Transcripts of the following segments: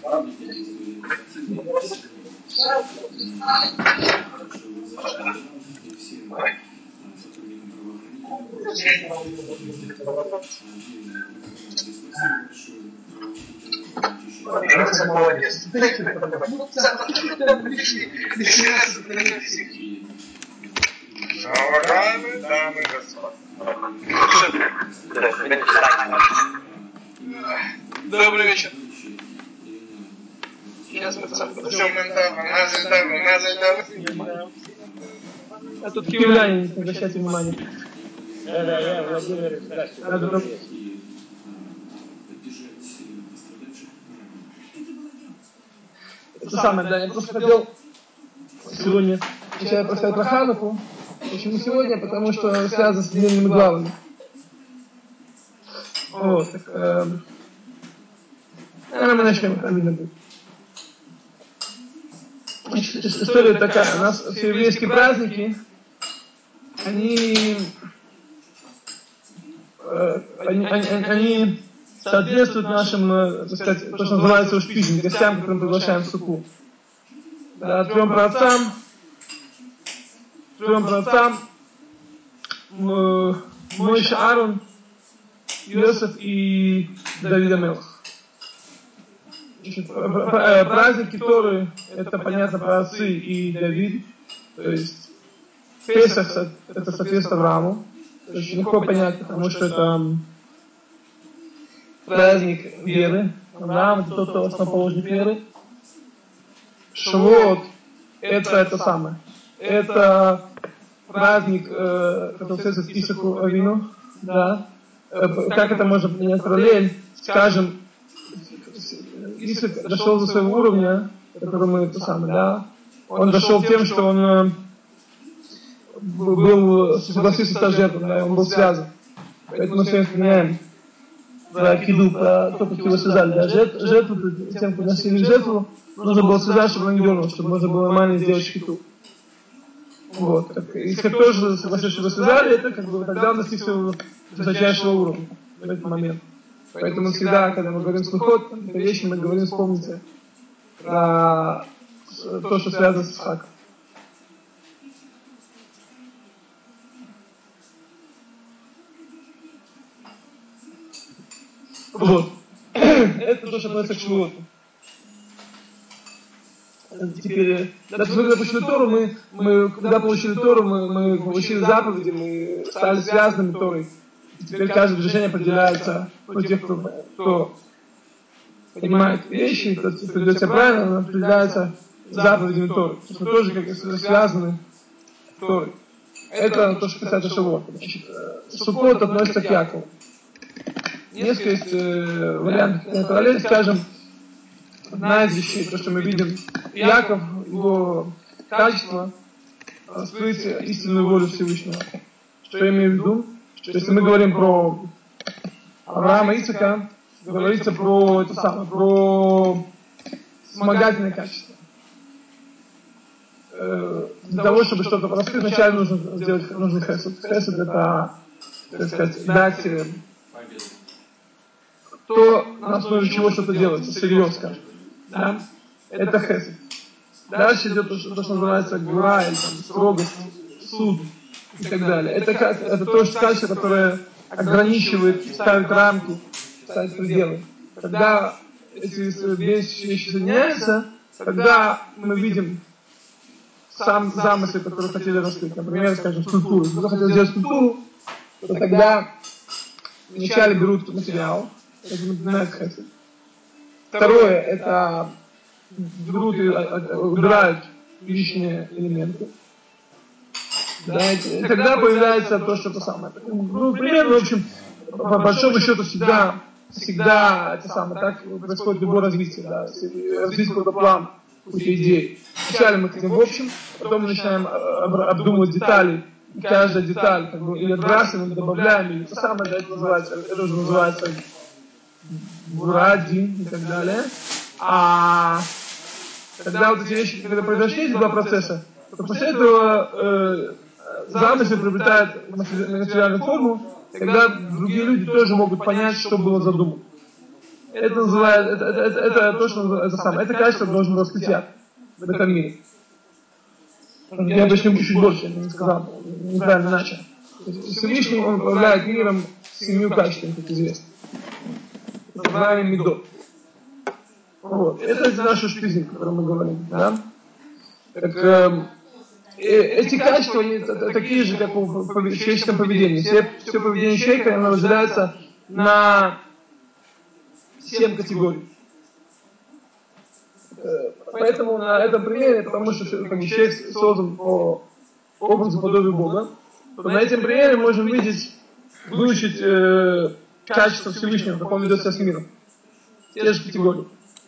Молодец. Уважаемые дамы и господа. Добрый вечер. Сейчас мы А тут киевляне, не обращайте внимания. Да, я Владимир. Это самое, да, я просто хотел сегодня начать рассказать про Хануку. Почему сегодня? Потому что связано с недельными главами. Вот, так, наверное, мы начнем, как видно будет. Значит, история такая. У нас все еврейские праздники, они соответствуют нашим, так сказать, то, что называется ушпизм, гостям, которым приглашаем в суку. Да, трем праотцам, Моше, Аарон, Йосеф и Давид Амелах. Праздники Торы, это понятно про отцы и Давид, то есть Песах это соответствует Аврааму, то есть легко понять, потому что это праздник веры, Авраам это тот, кто основоположник веры. Шавуот это самое, это праздник, который связан с Исааку Авину, да, как это можно принять параллель, скажем, Исаак дошел до своего уровня, который мы это самое, да, он дошел тем, что он согласился стать жертвой, да, он был связан. Поэтому мы сегодня вспоминаем про Киду, про то, как его связали, да, жертву, тем, кто носили жертву, нужно было связать, чтобы он не дернулся, чтобы можно было нормально сделать шкиту. Вот, Исаак тоже согласился, что его связали, это как бы тогда он достиг своего высочайшего уровня в этот момент. Поэтому всегда, когда мы говорим слухот, это вещи мы говорим, вспомните про то, что связано с Исхаком. Вот. Это то, что относится к Швуоту. Теперь, когда получили Тору, мы когда получили Тору, мы получили заповеди, мы стали связанными Торой. Теперь каждое движение определяется по тех, кто понимает вещи, кто ведет себя правильно, он определяется заповедями Торы. То есть мы тоже как связаны Торой. Это то, что касается Шавуота. Суккот относится к Якову. Несколько есть вариантов параллели, скажем, одна из вещей, то, что мы видим, Яков, его качество, раскрыть истинную волю Всевышнего. Что я имею в виду? Что если мы говорим про Авраама и Ицхака, говорится про это самое, про вспомогательное качество. Для того, чтобы что-то раскрыть, вначале нужно сделать хесед. Хесед это, так сказать, дать то, на основе чего что-то делается, серьезно, скажем. Да? Это хесед. Дальше идет то, что называется гура, или строгость, суд и так далее. Это то качество, которое ограничивает, ставит рамки, ставит пределы. Когда эти вещи соединяются, тогда мы видим сам замысел, который хотели раскрыть. Например, скажем, скульптуру. Кто хотел сделать скульптуру, то тогда вначале берут материал, это напоминает хесед. Второе, это берут и убирают лишние элементы. Да, и тогда появляется то, что это самое. Ну, примерно, в общем, по большому счету всегда это самое, так происходит любое развитие, да, развитие какого-то плана, какой-то идеи. Вначале мы хотим в общем, потом мы начинаем обдумывать детали, и каждая деталь, как бы, или отбрасываем, или добавляем, или это самое, да, это уже называется буради и так далее. А когда вот эти вещи, когда произошли эти два процесса, то после этого замысел приобретает материальную форму, тогда другие люди тоже могут понять, что было задумано. Это называется, это то, что это самое. Это качество должен раскрыть Яков в этом мире. Я объясню чуть больше, я не сказал, неправильно начал. Всевышний он управляет миром 7 качествами, как известно. Называемый Медот. Вот. Это наша шпизин, о которой мы говорим. Да? Так, эти качества они такие же, как в человеческом поведении. Все поведение человека оно разделяется на 7 категорий. Поэтому на этом примере, потому что человек создан по образу подобию Бога, то на этом примере можем выучить качество Всевышнего, как он ведет себя с миром. Те же категории.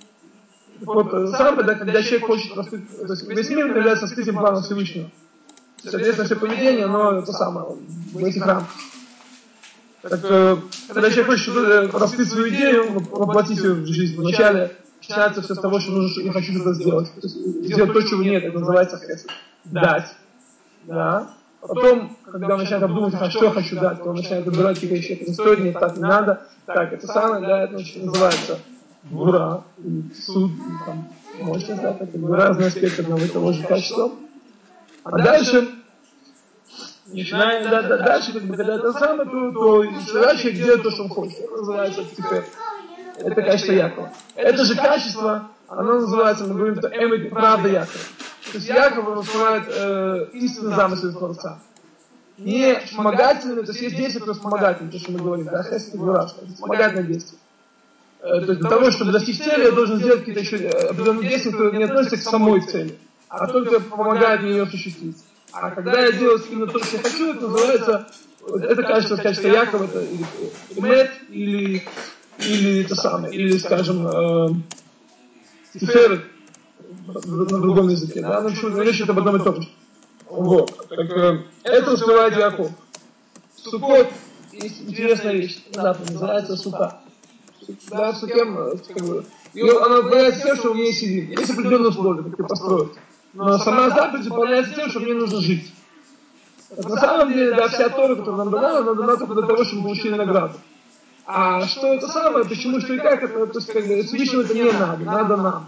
Вот сам, когда человек хочет раскрыть, то есть весь мир является раскрытием плана Всевышнего. Соответственно, все поведение, оно это самое, в этих рамках. Так, когда человек хочет раскрыть свою идею, воплотить ее в жизнь, вначале начинается все с того, что нужно, я хочу что-то сделать. То есть, сделать то, чего нет, это называется хесед. Дать. Да. Потом, когда он начинает обдумывать, а что я хочу дать, то он начинает выбирать какие-то вещи, это не стоит, нет, так не надо. Так, это самое, да, это называется гура, суд, там, можно сказать, это разные аспекты одного и того же качества. А дальше, начинаем, дальше, когда это самое, то человек делает то, что он хочет. Это называется тифер. Это качество Якова. Это же качество, оно называется, мы говорим, это правда Якова. То есть Яков раскрывает истинный замысел Творца. Не вспомогательный, то есть есть действие, которое вспомогательное, то, что мы говорим, да, хесед и гура, вспомогательное действие. То есть для того, чтобы достичь цели, я должен сделать какие-то еще определенные действия, которые не относятся к самой цели, а только помогают мне ее осуществить. А когда я делаю именно то, что я хочу, это называется, это качество Якова, это эмет, или это самое, или, скажем, тиферет на другом языке, да, но речь идет об одном и том же. Вот. Так, это раскрывает Яков. Суккот есть интересная вещь, на Западе, называется сука. Да, в суке, как бы, она выполняется тем, что у меня есть сидит. Есть определенные условия, как ее построить. Но сама заповедь выполняется тем, что мне нужно жить. Так, на самом деле, да, вся Тора, которая нам дана, она дана только для того, чтобы мы получили награду. А что это самое, почему, что и как, это, то есть, как бы, Всевышнему это не надо, надо нам.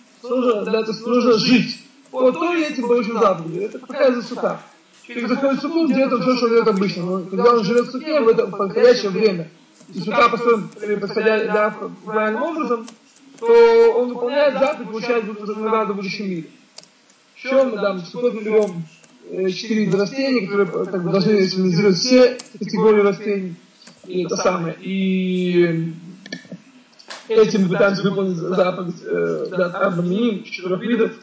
Нужно жить. По Торе этим получим заповеди. Это такая засука. Человек заходит в суку, делает он все, что он делает обычно. Но когда он живет в суке, в это подходящее время, и сука построена правильным образом, то он выполняет заповедь, получает награду в будущем мире. Еще мы там в сукот мы берем 4 вида растений, которые как бы, должны символизировать все категории растений. И это самое. И этим мы пытаемся выполнить заповедь Арбаминим, 4 видов.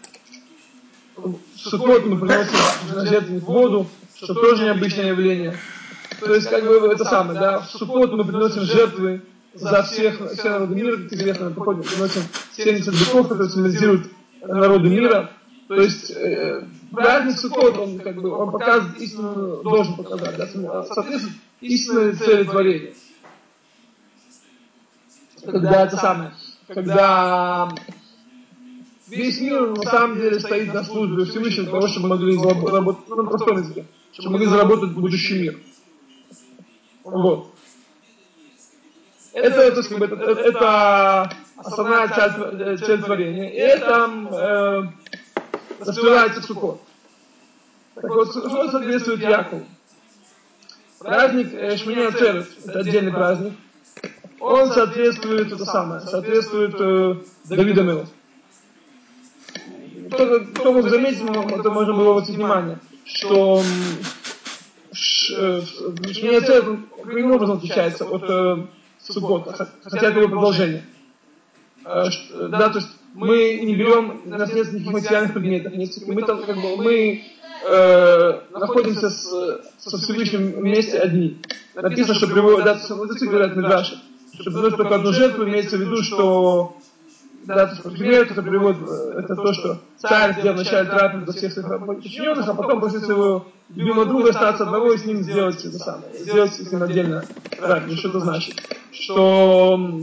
В сукот мы приносим на жертвенник воду, что тоже необычное явление. То есть, как бы, это самое, да, в сукот мы приносим жертвы за все народы мира, как известно, мы приносим 70 быков, которые символизируют народы мира. То есть, праздник Суккот, он, как бы, он показывает истину, должен показать, да, соответствует истинной цели творения. Когда это самое, когда весь мир на самом деле стоит на службе Всевышнего для того, чтобы могли заработать, на простом языке, чтобы могли заработать будущий мир. Вот. Это основная цель творения. И это раскрывается в Суккот. Так вот, что соответствует Якову? Праздник Шмини Ацерет, это отдельный праздник. Он соответствует, соответствует Давида Мелу. Кто мог заметить, это можно было обратить внимание, что Шмини Ацерет, каким образом отличается от Суккота, хотя это его продолжение. Да, то есть мы не берем, у нас нет никаких материальных предметов, мы там как бы мы находимся со Всевышним вместе одни. Написано, что приводят, да, мудрецы говорят Мидраши, что приносят только одну жертву, имеется в виду, что да, то есть, пример, который приводит, это то, что царь сделал вначале трапезу для всех своих подчиненных, а потом после своего любимого друга остаться одного и с ним сделать это самое, сделать с ним отдельно трапезу. Что это значит? Что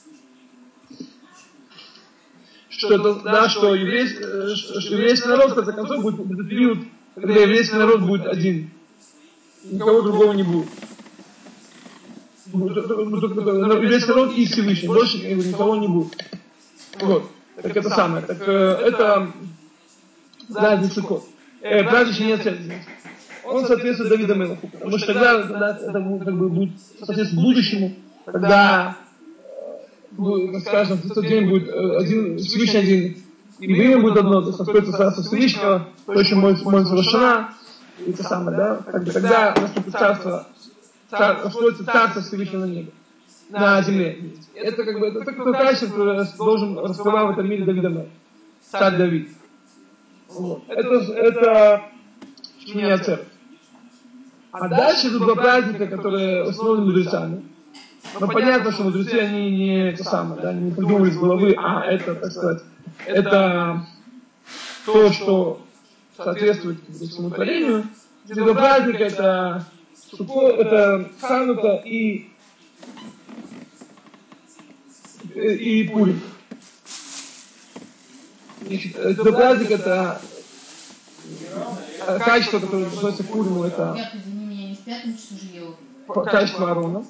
это, да, что еврейский народ, в конце концов, будет период, когда еврейский народ будет один. Никого другого не будет. весь народ и Всевышний, больше никого не будет. Вот, так это самое, так это праздник Суккот. Праздник не церкви. Он соответствует Давида Мелаху, потому что тогда это как бы будет соответствовать будущему, когда, скажем, в тот день будет Всевышний один, и время будет одно, то есть находится царство Всевышнего, то еще молится Рошана, и это самое, да, как бы тогда наступит царство, раскроется царство Всевышнего на небе, на земле. Это как бы, это такой качество, который должен раскрывать в этом мире Давида Мелаха, царь Давид. Вот. Это Шмини Ацерет. А дальше идут два праздника, которые установлены мудрецами. Но понятно, что мудрецы, они не это самое, да, не придумали из головы, а это, так сказать, это то, что соответствует всему творению. Эти два праздника это Суккот, это Ханука и Пурим. Эти два праздника это качество, которое относится к Пуриму, это качество Аарона.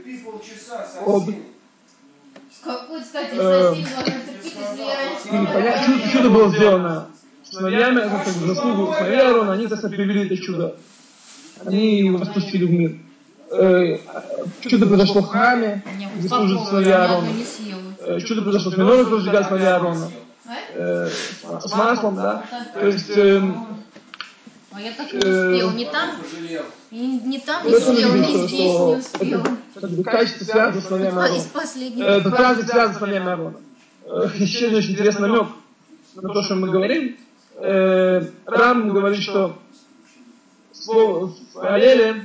Какой, кстати, сосед должен терпеть, если я раньше... Чудо было сделано сыновьями, как бы заслугу сыновей Аарона, они, так привели это чудо. Они его распустили в мир. Чудо произошло в храме, где служат сыновья Аарона. Чудо произошло с Минорой, кто сжигает сыновья Аарона. С маслом, да. То есть... А я так не успел, не там не успел, не здесь не успел. Это качество связано с сыновьями Аарона. Это праздник связан с сыновьями Аарона. Еще один очень интересный намек на то, что мы говорим. Рам говорит, что слово в Алеле,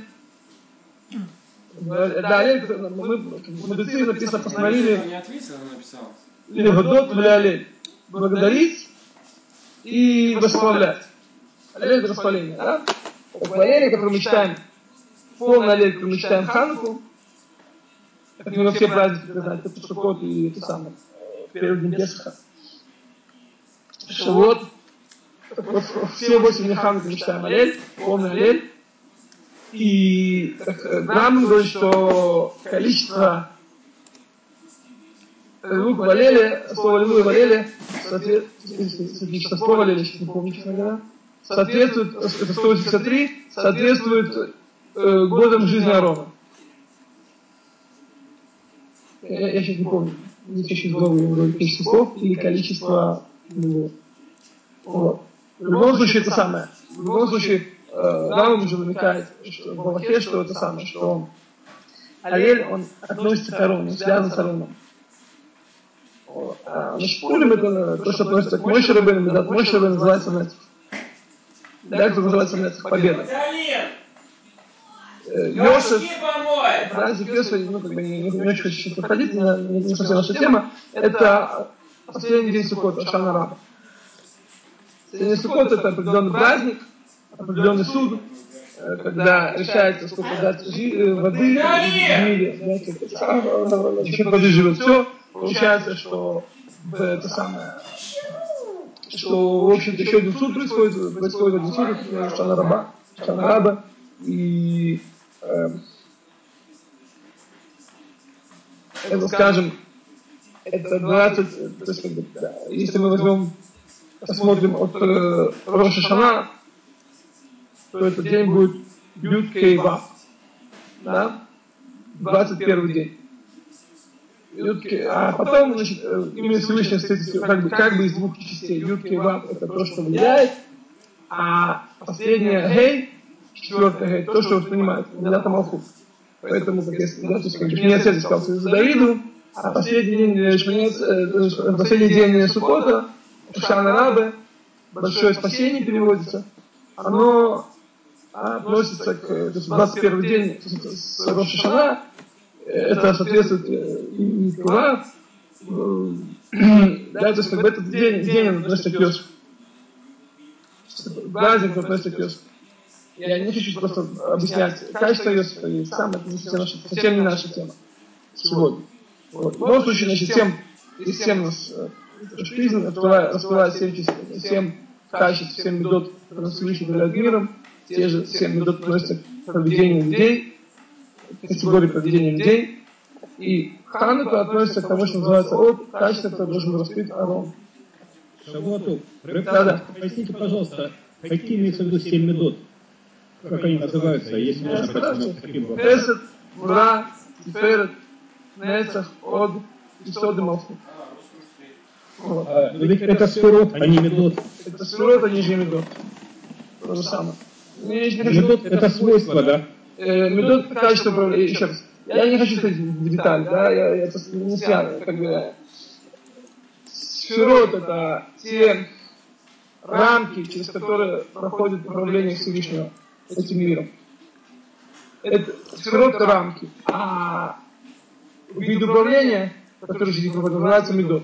мудрецы написано, постановили Легодот в Алеле, благодарить и восславлять. Алель это восхваление, да? Восхваление, которое мы читаем, полный аллель, который мы читаем Хануку, как мы все праздники, знаете, это Суккот и это самое, первый день Песаха. Вот все 8 дней Хануки мы читаем аллель, полный аллель. И Рамбам говорит, что количество лук в аллеле, слово аллилуйя в аллеле, соответствует, слово аллеле, сейчас не помню, честно говоря, соответствует, это 183, соответствует годам жизни Аарона. Я сейчас не помню. Здесь еще из головы количество слов или количество его. Вот. В любом случае это самое. В любом случае Рамбам уже намекает, что в Аллахе, что это самое, что аллель, он относится к Аарону, связан с Аароном. Значит, Пурим это то, что относится к Моше Рабейну, да, Моше Рабейну называется Нецах. Да, это называется Нецах, победа. Йосеф, праздник Йосефа, ну, как бы не очень хочу сейчас проходить, не совсем наша тема, это последний день Суккота, Шана Раба. Последний день Суккота это определенный праздник, определенный суд, когда решается, сколько дать воды в мире, знаете, за счет воды живет все, получается, что это самое, что, в общем-то, еще один суд происходит один суд, это Шана Раба, и это, скажем, это 20, то есть, как бы, да, если мы возьмем, посмотрим от Роша Шана, то этот день будет Юд Кей Вав, да, 21 день. А потом, значит, имя Всевышнего встретится как бы из двух частей. Юд Кей Вав это то, что влияет, а последняя Гей, четвертая Гей, то, что воспринимает, Милата Малхут. Поэтому, как я сказал, Шмини сказал за Давиду, а последний день Суккота, Шана Рабе, большое спасение переводится, оно относится к 21 день с Роша Шана, это соответствует и Тура, да, то есть как бы этот день он относится к Йосифу. Праздник относится к Йосифу. Я не хочу просто объяснять качество Йосифа и сам, это совсем не наша тема сегодня. Вот. В любом случае, значит, из 7 нас Шпизн раскрывает 7 качеств, 7 медот, которые Всевышний управляет миром, те же 7 медот относятся к поведению людей, категории поведения людей. И к Хануку относится к тому, что называется от качества, которое должен раскрыть Арон. Шавуатов, Да. поясните, пожалуйста, какие имеются в виду 7 медот? Как они называются, если можно прочитать таким образом? Хесед, Гвура, Тиферет, Нецах, Од и Сод и Малхут. Вот. Но ведь это сферот, а не медот. Это сферот, а не же медот. То же самое. Медот это свойство, да? Медот это качество управления. Еще раз. Я не хочу сказать в детали, да, это не связано. Как бы, сферот это те рамки, через которые проходит управление Всевышнего этим миром. Это сферот это рамки. А вид управления, который здесь называется медот.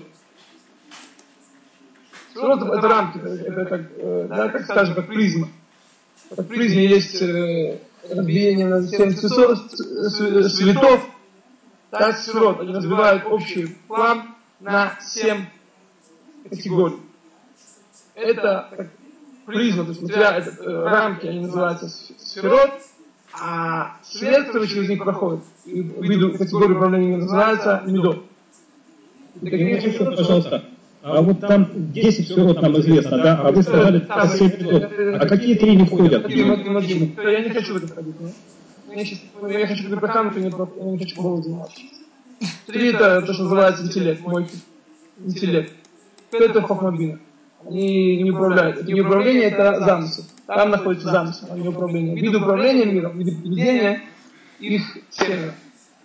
Сферот это рамки, это как, да, как скажем, как призма. В призме есть разбиение на 7 цветов, так сферот, они разбивают общий план на 7 категорий. Это как призма, то есть рамки, они называются сферот, а свет, который через них проходит, виду категории управления называется медот. Пожалуйста. А вот там 10 сферот нам известно, да? А вы сказали 7 медот. А какие 3 не входят? Я не хочу в это входить, нет? Я хочу говорить про Хануку, я не хочу по поводу заниматься. 3 это то, что называется интеллект, мой интеллект. Это хохмабина. Они не управляют. Это не управление, это замысел. Там находится замысел, а не управление. Вид управления миром, вид поведения их семя.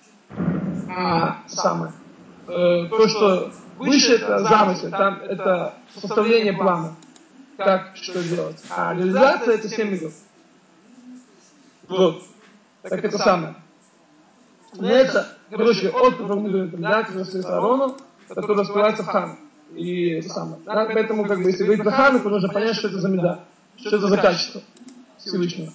Самое. То, что выше, это замысел, там это составление плана, как что делать. А реализация это 7 медот. Вот. Так это самое. Это, короче, от которого мы говорим, да, который раскрывается Арону, который раскрывается в Хану. И это самое. Да, поэтому, как бы, если говорить про Хану, то нужно понять, что это за меда, что это за качество Всевышнего.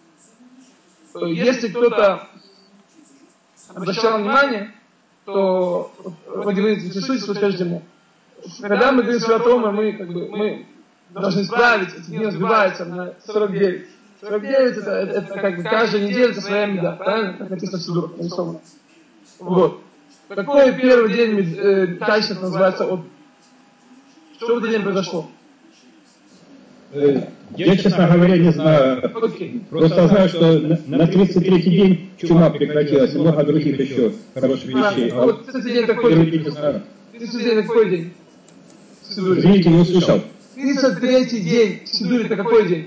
Если кто-то обращал внимание, то вы интересуетесь, вы скажете мне. Когда мы говорим Свят Омар, мы должны справиться, эти дни разбиваются на 49. 49 это как бы каждая неделя это своя меда, правильно? Как написано в Сидурах, нарисовано. Вот. Какой первый день качества называется от? Что в этот день произошло? Я, честно говоря, не знаю. Просто знаю, что на 33-й день чума прекратилась, и много других еще хороших вещей. А вот 33-й день какой день? 33-й день какой день? Извините, не услышал. 33-й день в Сидуре это какой день?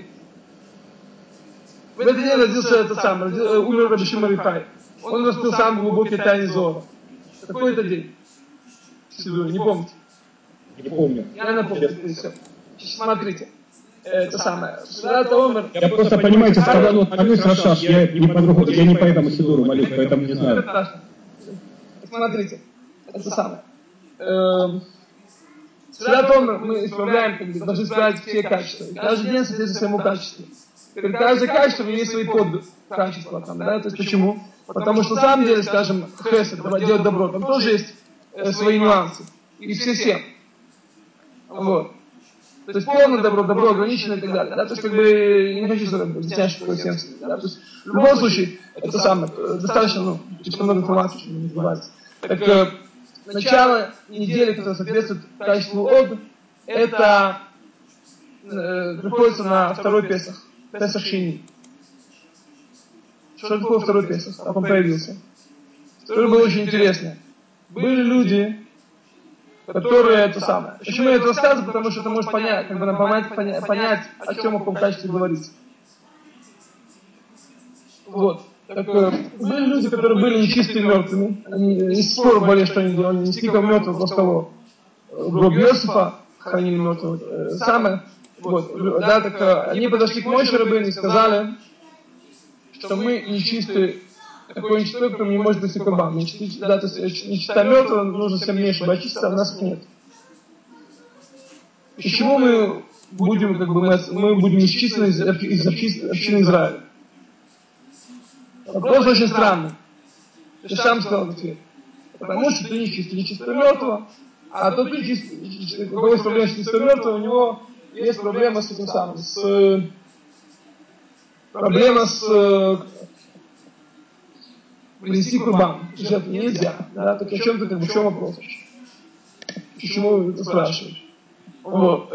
В этот день родился этот самый, умер Раби Шимон Рихай. Он раскрыл самые глубокие тайны Зоара. Какой это день? В Сидуре, не помните? Не помню. Я напомню, все. Смотрите. Это самое. Свят Омар. Я просто, понимаете, когда молюсь Рашаш, я не по-другому, я не по этому Сидуру молюсь, поэтому не знаю. Смотрите. Это самое. Свят Омар мы исправляем, как бы, должны исправить все качества. И каждый день соответствует своему качеству. При каждое качество есть свои качества. Там, да? То есть почему? Потому что на самом деле, скажем, хесед, делать добро, там тоже есть свои нюансы. И все 7. Вот. То есть полное добро, добро ограниченное и так далее. Да? То есть, как бы, я не хочу объяснять, что такое 7. Да? То есть, в любом случае, это самое, достаточно, слишком много информации, чтобы не забываться. Так, начало недели, которое соответствует качеству от, это приходится на второй Песах. Песах Шини. Что такое второй Песах? Как он появился? История была очень интересная. Были люди, которые это самое. Почему я это рассказываю? Потому что это может понять, как бы нам понять, о чем о каком качестве говорится. Вот. Так, были люди, которые были нечистыми мертвыми. Они не спору более, что они делали. Не стикал мертвых, просто кого? Гроб Йосифа хранили мертвого. Самое. Вот. Да, так, они подошли к Моше Рабейну и сказали, что мы нечистые, такое нечистое, которое не может быть и кабан. Да, то есть нечистота мертвого нужно всем меньше, чтобы очиститься, а у нас их нет. Почему мы будем, как бы, мы будем исчислены из общины Израиля? Вопрос очень странный. Ты сам сказал ответ. Потому что ты нечисто мертвого, а тот, кто у кого есть проблема с нечисто мертвого, у него есть проблема с этим самым, проблема с принести курбан, жертву нельзя. Да? Так о чем ты, как бы, в чем вопрос? Почему ты спрашиваешь? Вот.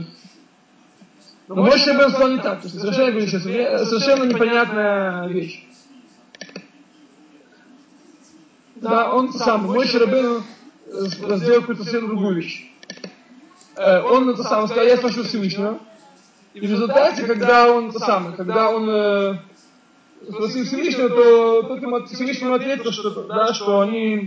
Но Моше Рабейну сказал не так. То есть совершенно непонятная вещь. Да, он сам, Моше Рабейну сделал какую-то совсем другую вещь. Он это сам сказал, я спрошу Всевышнего. И в результате, когда он спросил Всевышнего, то тот ему Всевышнему ответил, что они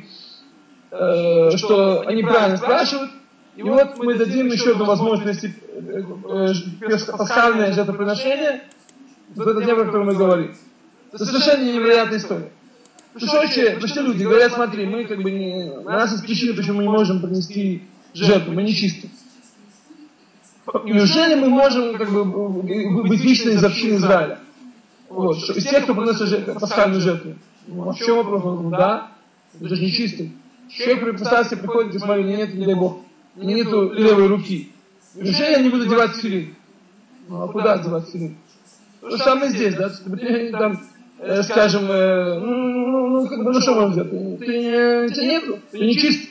правильно спрашивают. И вот мы дадим еще одну возможность пасхальное жертвоприношение в этот день, о котором мы говорим. Это совершенно невероятная история. Пришли люди, говорят, смотри, мы как бы у нас есть причины, почему мы не можем принести жертву, мы нечисты. Неужели мы можем как бы быть лично из общины Израиля? Вот, из тех, кто приносит пасхальную жертву. В чем вопрос? Да, это же нечистый. Человек при пасхальстве приходит и смотрит, нет, не дай Бог, нету левой руки. Неужели я не буду девать тфилин? Ну а куда девать тфилин? То же самое здесь, да? Там, скажем, что можно сделать? Тебя нету, ты не чист.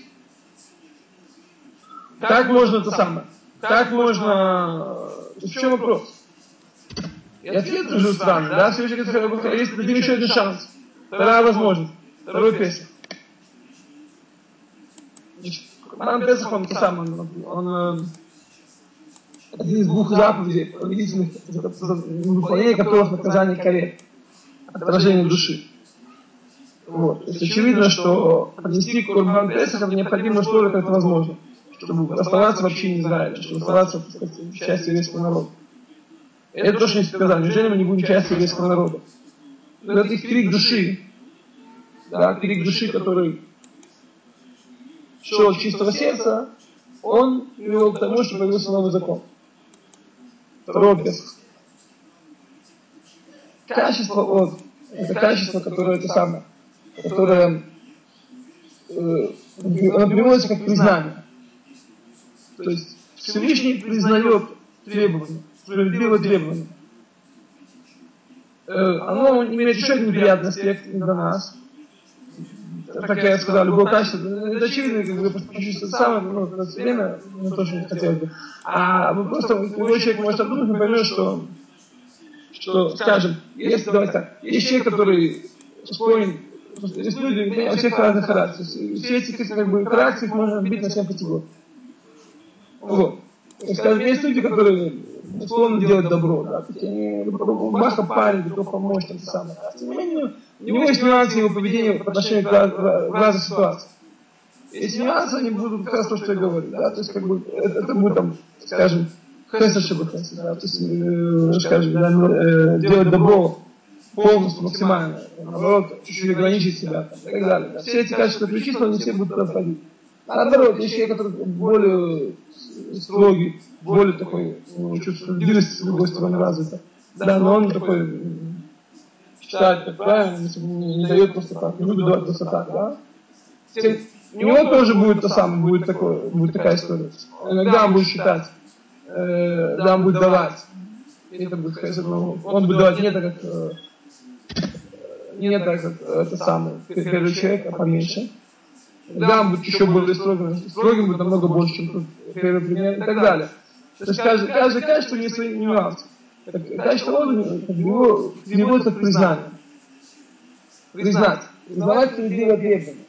Как можно это самое? Как можно... В чем вопрос? И ответ уже странный, да? Всевышний говорит, есть дадим еще один шанс. Вторая возможность. Второй Песах. Курбан Песах, он то самое, он один из двух заповедей, повелительных, выполнение которых наказание карет, отражение души. Вот. То есть очевидно, что поднести Курбан Песах необходимо столько, как это возможно, чтобы оставаться в общине Израиля, чтобы оставаться в части еврейского народа. И это тоже не сказано. Неужели мы не будем частью еврейского народа? Но это их крик души, да, крик души, который шел от чистого сердца, он привел к тому, что появился новый закон. Второй Песах. Качество это качество, которое это самое, которое оно приводится как признание. То есть Всевышний признает требования, справедливое требование. Оно имеет еще один неприятный аспект для нас. Как я сказал, любое качество, это очевидно, как бы, это самое, время, тоже не хотелось бы. А просто любой человек может обдумать и поймет, что, скажем, давайте так, есть человек, который склонен, есть люди, у всех разных характеров. Все эти как бы, характеры можно разбить на 7 категорий. Вот. Скажем, есть люди, которые склонны делать добро, да, они баха парень, готов помочь, там самое. Тем не менее, у него есть нюансы его поведения по отношению к разных ситуациях. Если нюансы, они будут как раз то, что я говорю, да, то есть как бы это будет там, скажем, хесед шебехесед, да, то есть, скажем, делать добро полностью, максимально, наоборот, чуть-чуть ограничить себя, там, и так далее. Да. Все эти качества перечислены, они все будут происходить. Наоборот, есть человек, который более строгий, более такой, чувство справедливости с другой стороны развито. Да, но он такой считает, как правильно, не дает просто так, не любит давать просто так, да. У него тоже будет то самое, будет такая история. Иногда он будет считать, да, он будет давать. Это будет, он будет давать не так, как это самое, первый человек, а поменьше. Да, он будет еще более строгим будет намного больше, чем первый пример, и так далее. То есть каждое качество имеет свои нюансы. Качество его приводится к признанию. Признавать справедливое требование.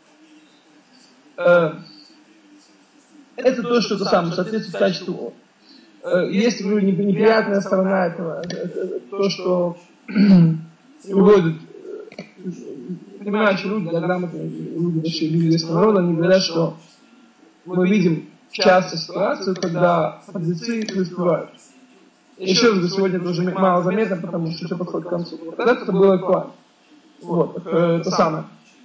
Это то, что это самое, соответствует качеству. Есть, говорю, неприятная сторона этого, это то, что приводит понимающие люди, грамотные люди, дошли еврейского народа, они говорят, что мы видим часто ситуацию, когда подлецы преуспевают. Еще раз говорю, сегодня это уже мало заметно, потому что все подходит к концу. Тогда это было актуально. Вот, это самое.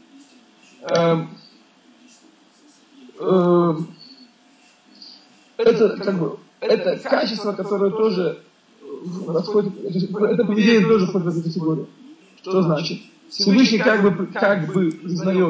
Это как бы, это качество, которое тоже расходит, это поведение тоже входит в эту категорию. Что значит? Всевышний как бы признает,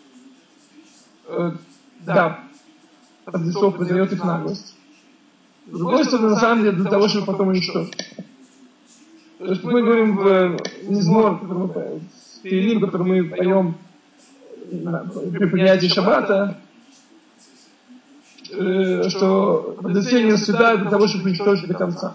да, подлецов признает их наглость. С другой стороны, на самом деле, для того, чтобы потом уничтожить. То есть, мы говорим в Мизмор, в Теилим, который мы поем при принятии шаббата, что подлецы расцветают для того, чтобы уничтожить до конца.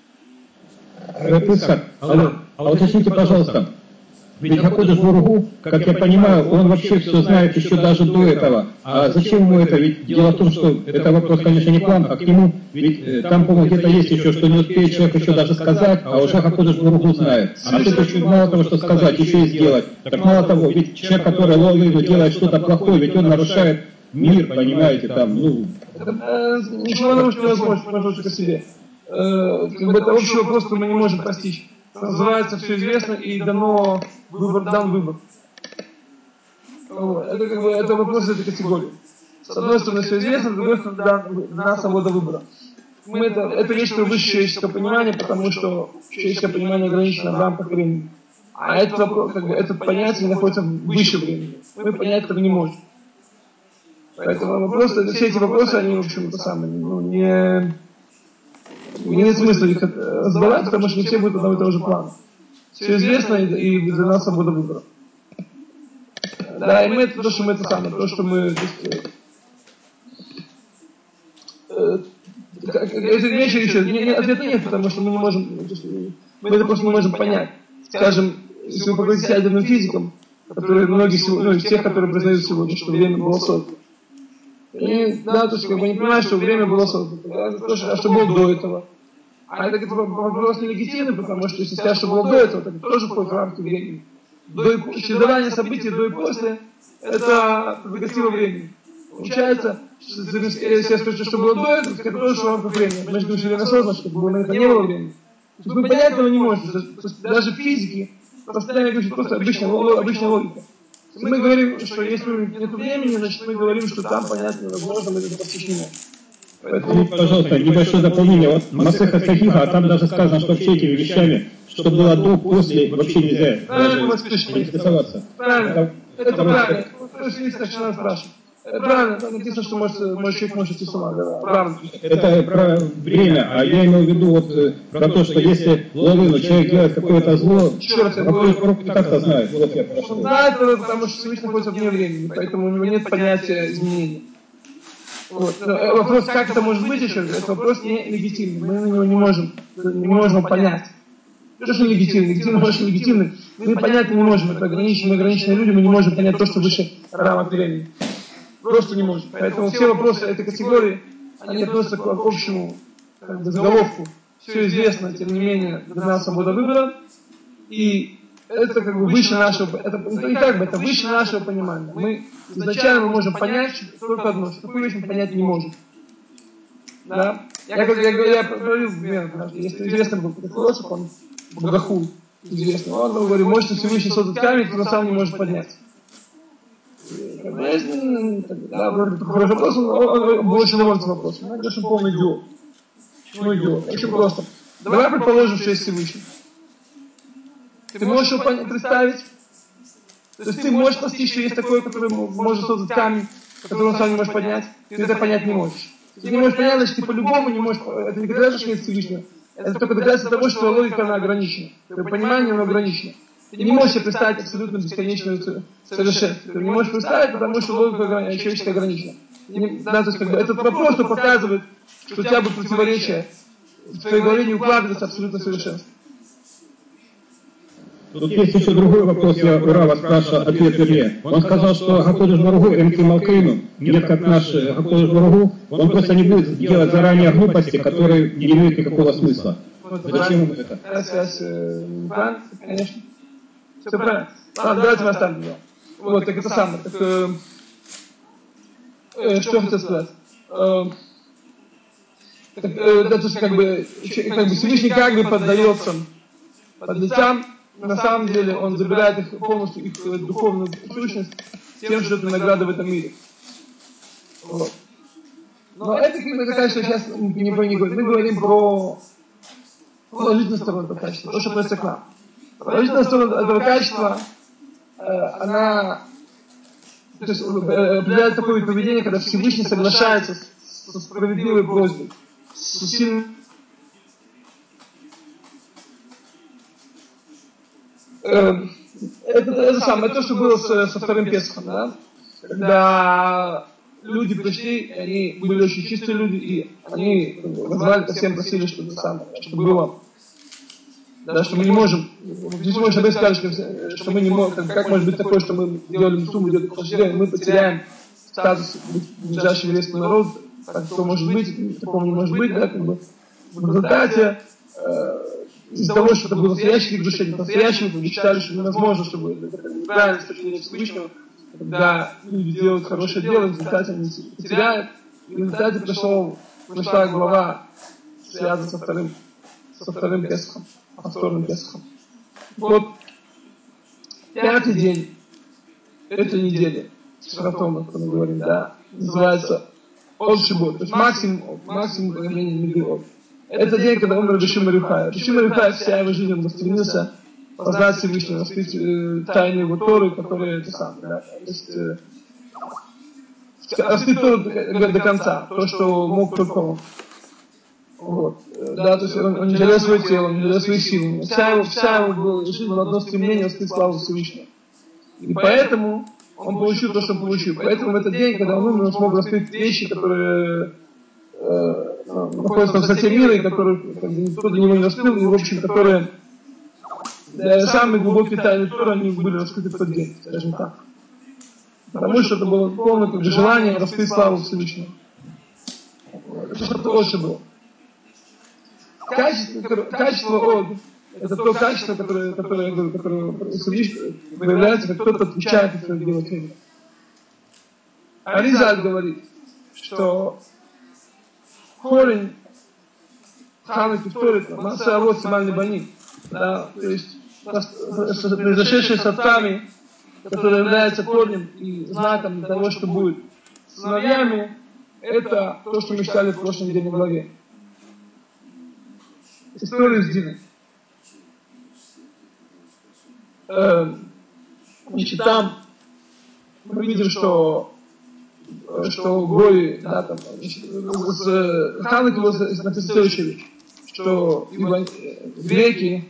Исхак, а уточните, пожалуйста, ведь Акодыш Барух, как я понимаю, он вообще все знает еще даже до этого. А зачем ему это? Ведь дело в том, что это вопрос, конечно, не к вам, а к нему. Ведь там, по-моему, где-то есть еще, что не успеет человек еще даже сказать, а уже Акодыш Барух знает. А тут еще мало того, что сказать, еще и сделать. Так мало того, ведь человек, который ловит, делает что-то плохое, ведь он нарушает мир, понимаете, там, ну... Ничего нарушить невозможно, пожалуйста, к себе. Это общий вопрос, который мы не можем постичь. Называется «Все известно» и дан выбор. Это как бы это вопрос этой категории. С одной стороны, все известно, с другой стороны, дана свобода выбора. Это вещь, что выше человеческого понимания, потому что человеческое понимание ограничено в рамках времени. А это понятие находится выше времени. Мы понять этого не можем. Поэтому все эти вопросы, они, в общем, нет смысла их разбирать, потому что не все будут одного и того же плана. Все известно, и для нас свобода выбора. Да, и мы это то, что мы это самое, то, что мы... Этой вещи еще ответа нет, потому что мы не можем... Мы это просто не можем понять. Скажем, если вы поговорите с ядерным физиком, которые многие, из тех, которые признают сегодня, что время было создано. И, да, то есть как бы не понимают, что время было создано. А что было до этого? А это вопрос нелегитимный, потому что если сказать, что было до этого, так это тоже входит в рамки времени. Чередование событий до и после – это прерогатива времени. Получается, если я скажу, что было до этого, это тоже в рамках времени. Мы же говорим, что время создано, чтобы на это не было времени. То есть вы понять этого не можете. Даже в физике постоянно говорят, просто обычная логика. Мы говорим, что если нет времени, значит мы говорим, что там понять невозможно, мы это постичь не можем. Поэтому, пожалуйста, небольшое дополнение. Вот Масеха Сахиха, а там даже сказано, что все этими вещами, что было до, после, вообще нельзя даже интересоваться. Правильно. Это правильно. То есть здесь начинают спрашивать. Правильно, там написано, что человек может идти с ума. Да, правильно. Это про время, а я имел в виду вот про то, что если ловину человек делает какое-то зло, Акодыш как-то знает. Вот я прошу. Он знает, потому что Всевышний находится вне времени, поэтому у него нет понятия изменений. Вот. Вопрос, как это может быть еще, это вопрос не легитимный. Мы на него не можем понять. Что же легитимный? Легитимный. Мы понять не можем. Это ограниченные люди, мы не можем понять то, что выше рамок времени. Просто не можем. Поэтому все вопросы этой категории, они относятся к общему заголовку. Все известно, тем не менее, дана свобода выбора. И это как бы выше нашего, это выше нашего понимания. Мы изначально можем понять только одно, что такую вещь мы понять не можем. Да? Я говорил, если известный был философ, он Богохул, известный, он говорит, можете Всевышний создать камень, который сам не может подняться. Да, хороший вопрос, он был очень доволен этим вопросом. Он говорит, что он полный идиот. Почему идиот? Очень просто. Давай предположим, что есть Всевышний. Ты можешь его представить? То есть ты можешь постичь, что есть такой, который может создать камень, который он сам не может поднять? Ты это понять не можешь. Ты не можешь понять, значит, ты по-любому не можешь... Это не доказательство, что нет Всевышнего. Это только доказательство того, что логика, она ограничена. Твое понимание, оно ограничено. Ты не можешь себе представить абсолютно бесконечную совершенство. Ты не можешь представить, потому что логика человеческая ограничена. Да, то есть, как бы, этот вопрос показывает, что у тебя будет противоречие. В твоей голове не укладывается абсолютно совершенство. Тут есть еще другой вопрос, я у Рава спрашивал, ответ вернее. Он сказал, что Акодыш Барух Энки Малкейну, нет как наш Акодыш Барух, он просто не будет делать заранее глупости, которые не имеют никакого смысла. Зачем ему это? Связь, конечно. Все правильно. Ладно, давайте мы оставим его. Вот, так это самое. Так, что я хотел сказать? Да, то есть, как бы Всевышний как бы поддается подлецам. На самом деле он забирает их полностью, их духовную сущность, тем, что это награда в этом мире. Вот. Но это качество сейчас не говорим. Мы говорим про положительную сторону этого качества, то, что относится к нам. Положительная сторона этого качества, она определяет такое поведение, когда Всевышний соглашается со справедливой просьбой, с усиленным это самое, то, что было со вторым Песхом, да? Когда люди пришли, и они были очень чистые люди, и они возвали ко всем, просили, что это самое, чтобы было. Да, что мы не можем, здесь можно об этом сказать, что мы не можем, как может быть такое, что мы делали сумму, мы потеряем статус ближайшего еврейского народа, так что может быть, такого не может быть, да, как бы в результате из-за того, что это было настоящее грешение, по-настоящему как бы считали, что невозможно, чтобы это правильно с точки зрения Всевышнего, когда люди делают хорошее дело, в результате они теряют, и в результате пришла глава, связанная со вторым Песхом, повторным Песхом. Вот 5-й день этой недели, Шратома, как мы говорим, да, называется От-Шибот, то есть максимум времени Мегилот. Это день, когда умер Рабби Шимон бар Йохай. Рабби Шимон бар Йохай вся его жизнь он стремился познать Всевышнего, раскрыть тайны его Торы, которые это самое, да, то есть раскрыть Тору до конца, то, что мог только он. Вот. Да, то есть он не жалел свое тело, он не жалел свои силы. Вся его жизнь была одно стремление раскрыть славу Всевышнего. И поэтому он получил то, что он получил. Поэтому в этот день, когда он умер, он смог раскрыть вещи, которые находятся в высоте мира, и которые никто для него не раскрыл, и, в общем, которые самые глубокие тайны Тора, они были раскрыты в тот день, скажем так. Потому что это было полное желание раскрыть славу Всевышнего. Это что-то очень было. Качество Од – это то качество, которое Всевышний проявляется, как кто-то отвечает за свое дело творения. Аризаль говорит, что корень Хануки в Торе – Мааса Авот Симальный Баним, да, то есть произошедшее с отцами, которое является корнем и знаком для того, что будет с сыновьями, это то, что мы читали в прошлом неделе в главе. Историю с Диной. Значит, там мы видим, что Гои, да, там, с Хануки было написано следующая вещь, что греки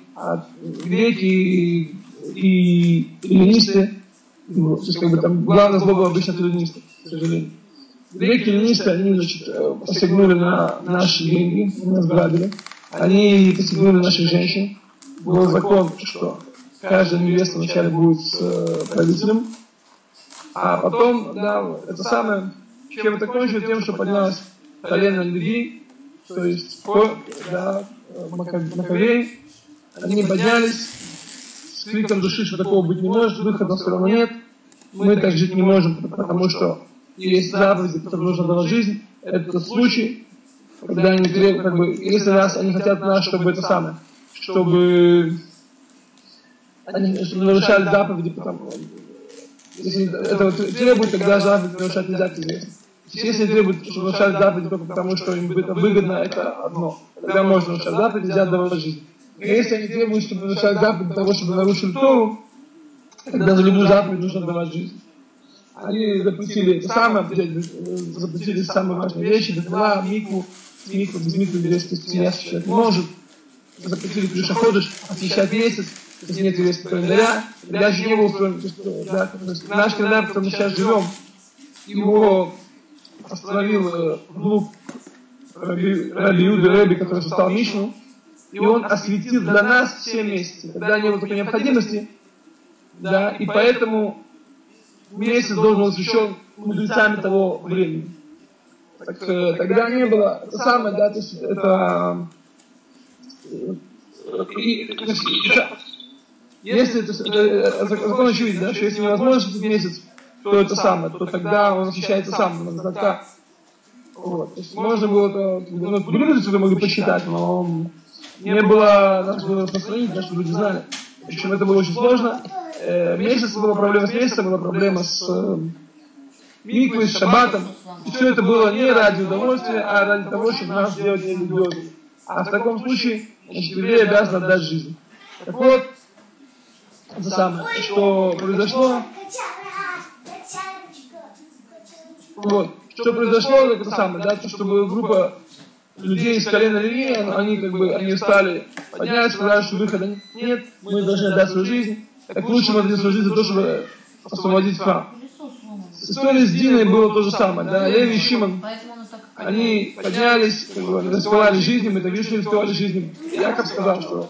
и эллинисты, то есть как бы там главное зло было обычно эллинисты, к сожалению. Греки и эллинисты, они, значит, посягнули на наши деньги, нас грабили, они посягнули на наших женщин. Был закон, что каждая невеста вначале будет с правителем, а потом, да, это самое, чем это кончилось, тем, что поднялось колено Леви, то есть, да, Маковей, они поднялись с криком души, что такого быть не может, выхода все равно нет, мы так жить не можем, потому что есть заповеди, которые нужно давать жизнь, это тот случай, когда они требуют, как бы, если они хотят нас, чтобы это самое, чтобы они нарушали заповеди, потому если это требует, тогда заповедь нарушать нельзя, как известно. Если требуют, чтобы нарушать заповеди только потому, что им это выгодно, это одно. Тогда можно нарушать заповедь, нельзя давать жизнь. Но если они требуют, чтобы нарушать заповедь для того, чтобы нарушили Тору, тогда за любую заповедь нужно давать жизнь. Они запретили это самое, запретили самые важные вещи, бетла, микву, без миквы еврейский семья освещать не может. Запретили Кидуш ходыш, освещать месяц, то есть нет еврейского календаря, даже не было устроен, наш календарь, в котором мы сейчас живем, его остановил внук Раби Юда Рэби, который создал Мишну, и он осветил для нас все месяцы. Тогда не было такой необходимости, да, и поэтому месяц должен быть освящен мудрецами того времени. Так, тогда не было, это самое, да, то есть это... Если это закон очевиден, да, что если невозможно осветить месяц, то это самое, то тогда он освещается сам, на знаках. Вот. То есть можно было, люди отсюда могли посчитать, но не было, нас было распространить, да, чтобы люди знали. В общем, это было очень сложно. Месяц была проблема с месяцем, была проблема с миквой, с шаббатом. И все это было не ради удовольствия, а ради того, чтобы нас сделать нерелигиозными. А в таком случае, значит, еврей обязан отдать жизнь. Так вот, это самое, что произошло. Вот, что произошло, это самое, да, то, чтобы группа людей из колена Леви, они как бы, они устали, поднялись, сказали, что выхода нет, мы должны отдать свою жизнь. как лучшим отдать свою жизнь за то, чтобы освободить храм. С историей с Диной было то же самое. Да? Леви и Шимон, они поднялись, как бы, рисковали жизнью, мы так решили рисковали жизнью. Яков сказал, что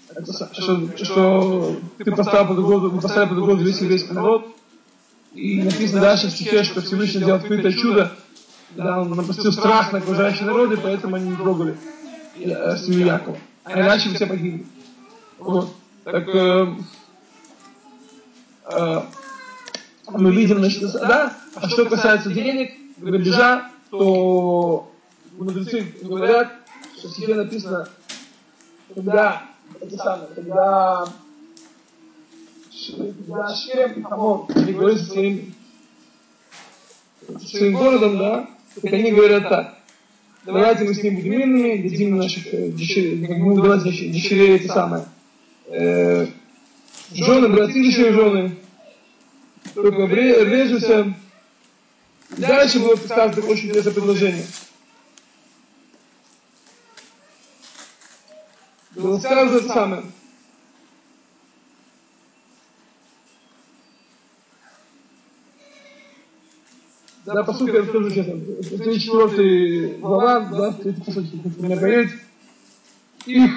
ты поставил под угрозу весь еврейский народ. И написано дальше в стихе, что Всевышний сделал открытое чудо, да, он напустил страх на окружающие народы, поэтому они не трогали семью Якова. А иначе все погибли. Вот. Так мы видим, значит, да, а что касается денег, грабежа, то мудрецы говорят, что в стихе написано, когда Шхем и Хамор, они говорят со своим городом, да, так они говорят так: давайте мы с ним будем мирными, дадим наших дочерей это самое. Жены, братиши жены, только режемся. И дальше было сказано очень интересное предложение. Было сказано это самое. Да, по сути, я расскажу честно. 34 глава, да, 3 кусочек, у меня поедет. Их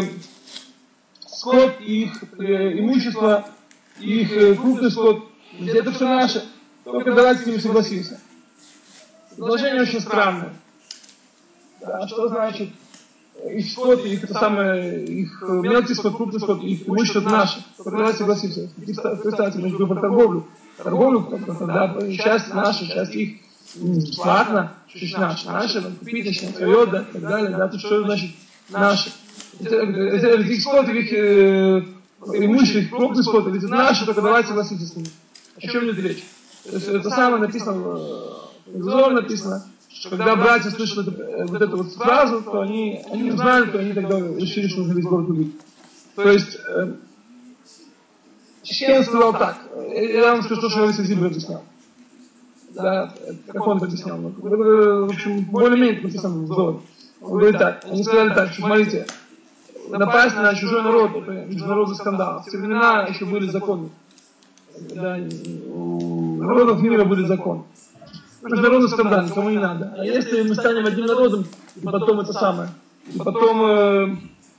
скот, их имущество, их крупный скот, это все наше. Только давайте с ними согласимся. Предложение очень странное. Да, что значит их скот, их это самое, их мелкий скот, крупный скот, их имущество наше. Только давайте согласимся. Представьте, мы говорим про торговлю. Тогда часть наша, часть их бесплатно, чуть наши, купить начнем свое, да, и так далее, да, тут что значит наши? Их скот, их имущество, их крупный скот, ведь это наше, только давайте согласимся с ними. О чем идет речь? То есть это самое написано, в написано, что когда братья слышали вот эту вот фразу, то они узнали, то они тогда решили, что нужно весь город убить. То есть Шхем сказал так, я вам скажу, что Рависа Зильбер объяснял. Да, как он это объяснял. В общем, более-менее написано в Зоре. Он говорит так, они сказали так, что смотрите, напасть на чужой народ, это международный скандал. В те времена еще были законы. Да, у народов мира были законы. Международный скандал, никому не надо. А если мы станем одним народом, и потом это самое, и потом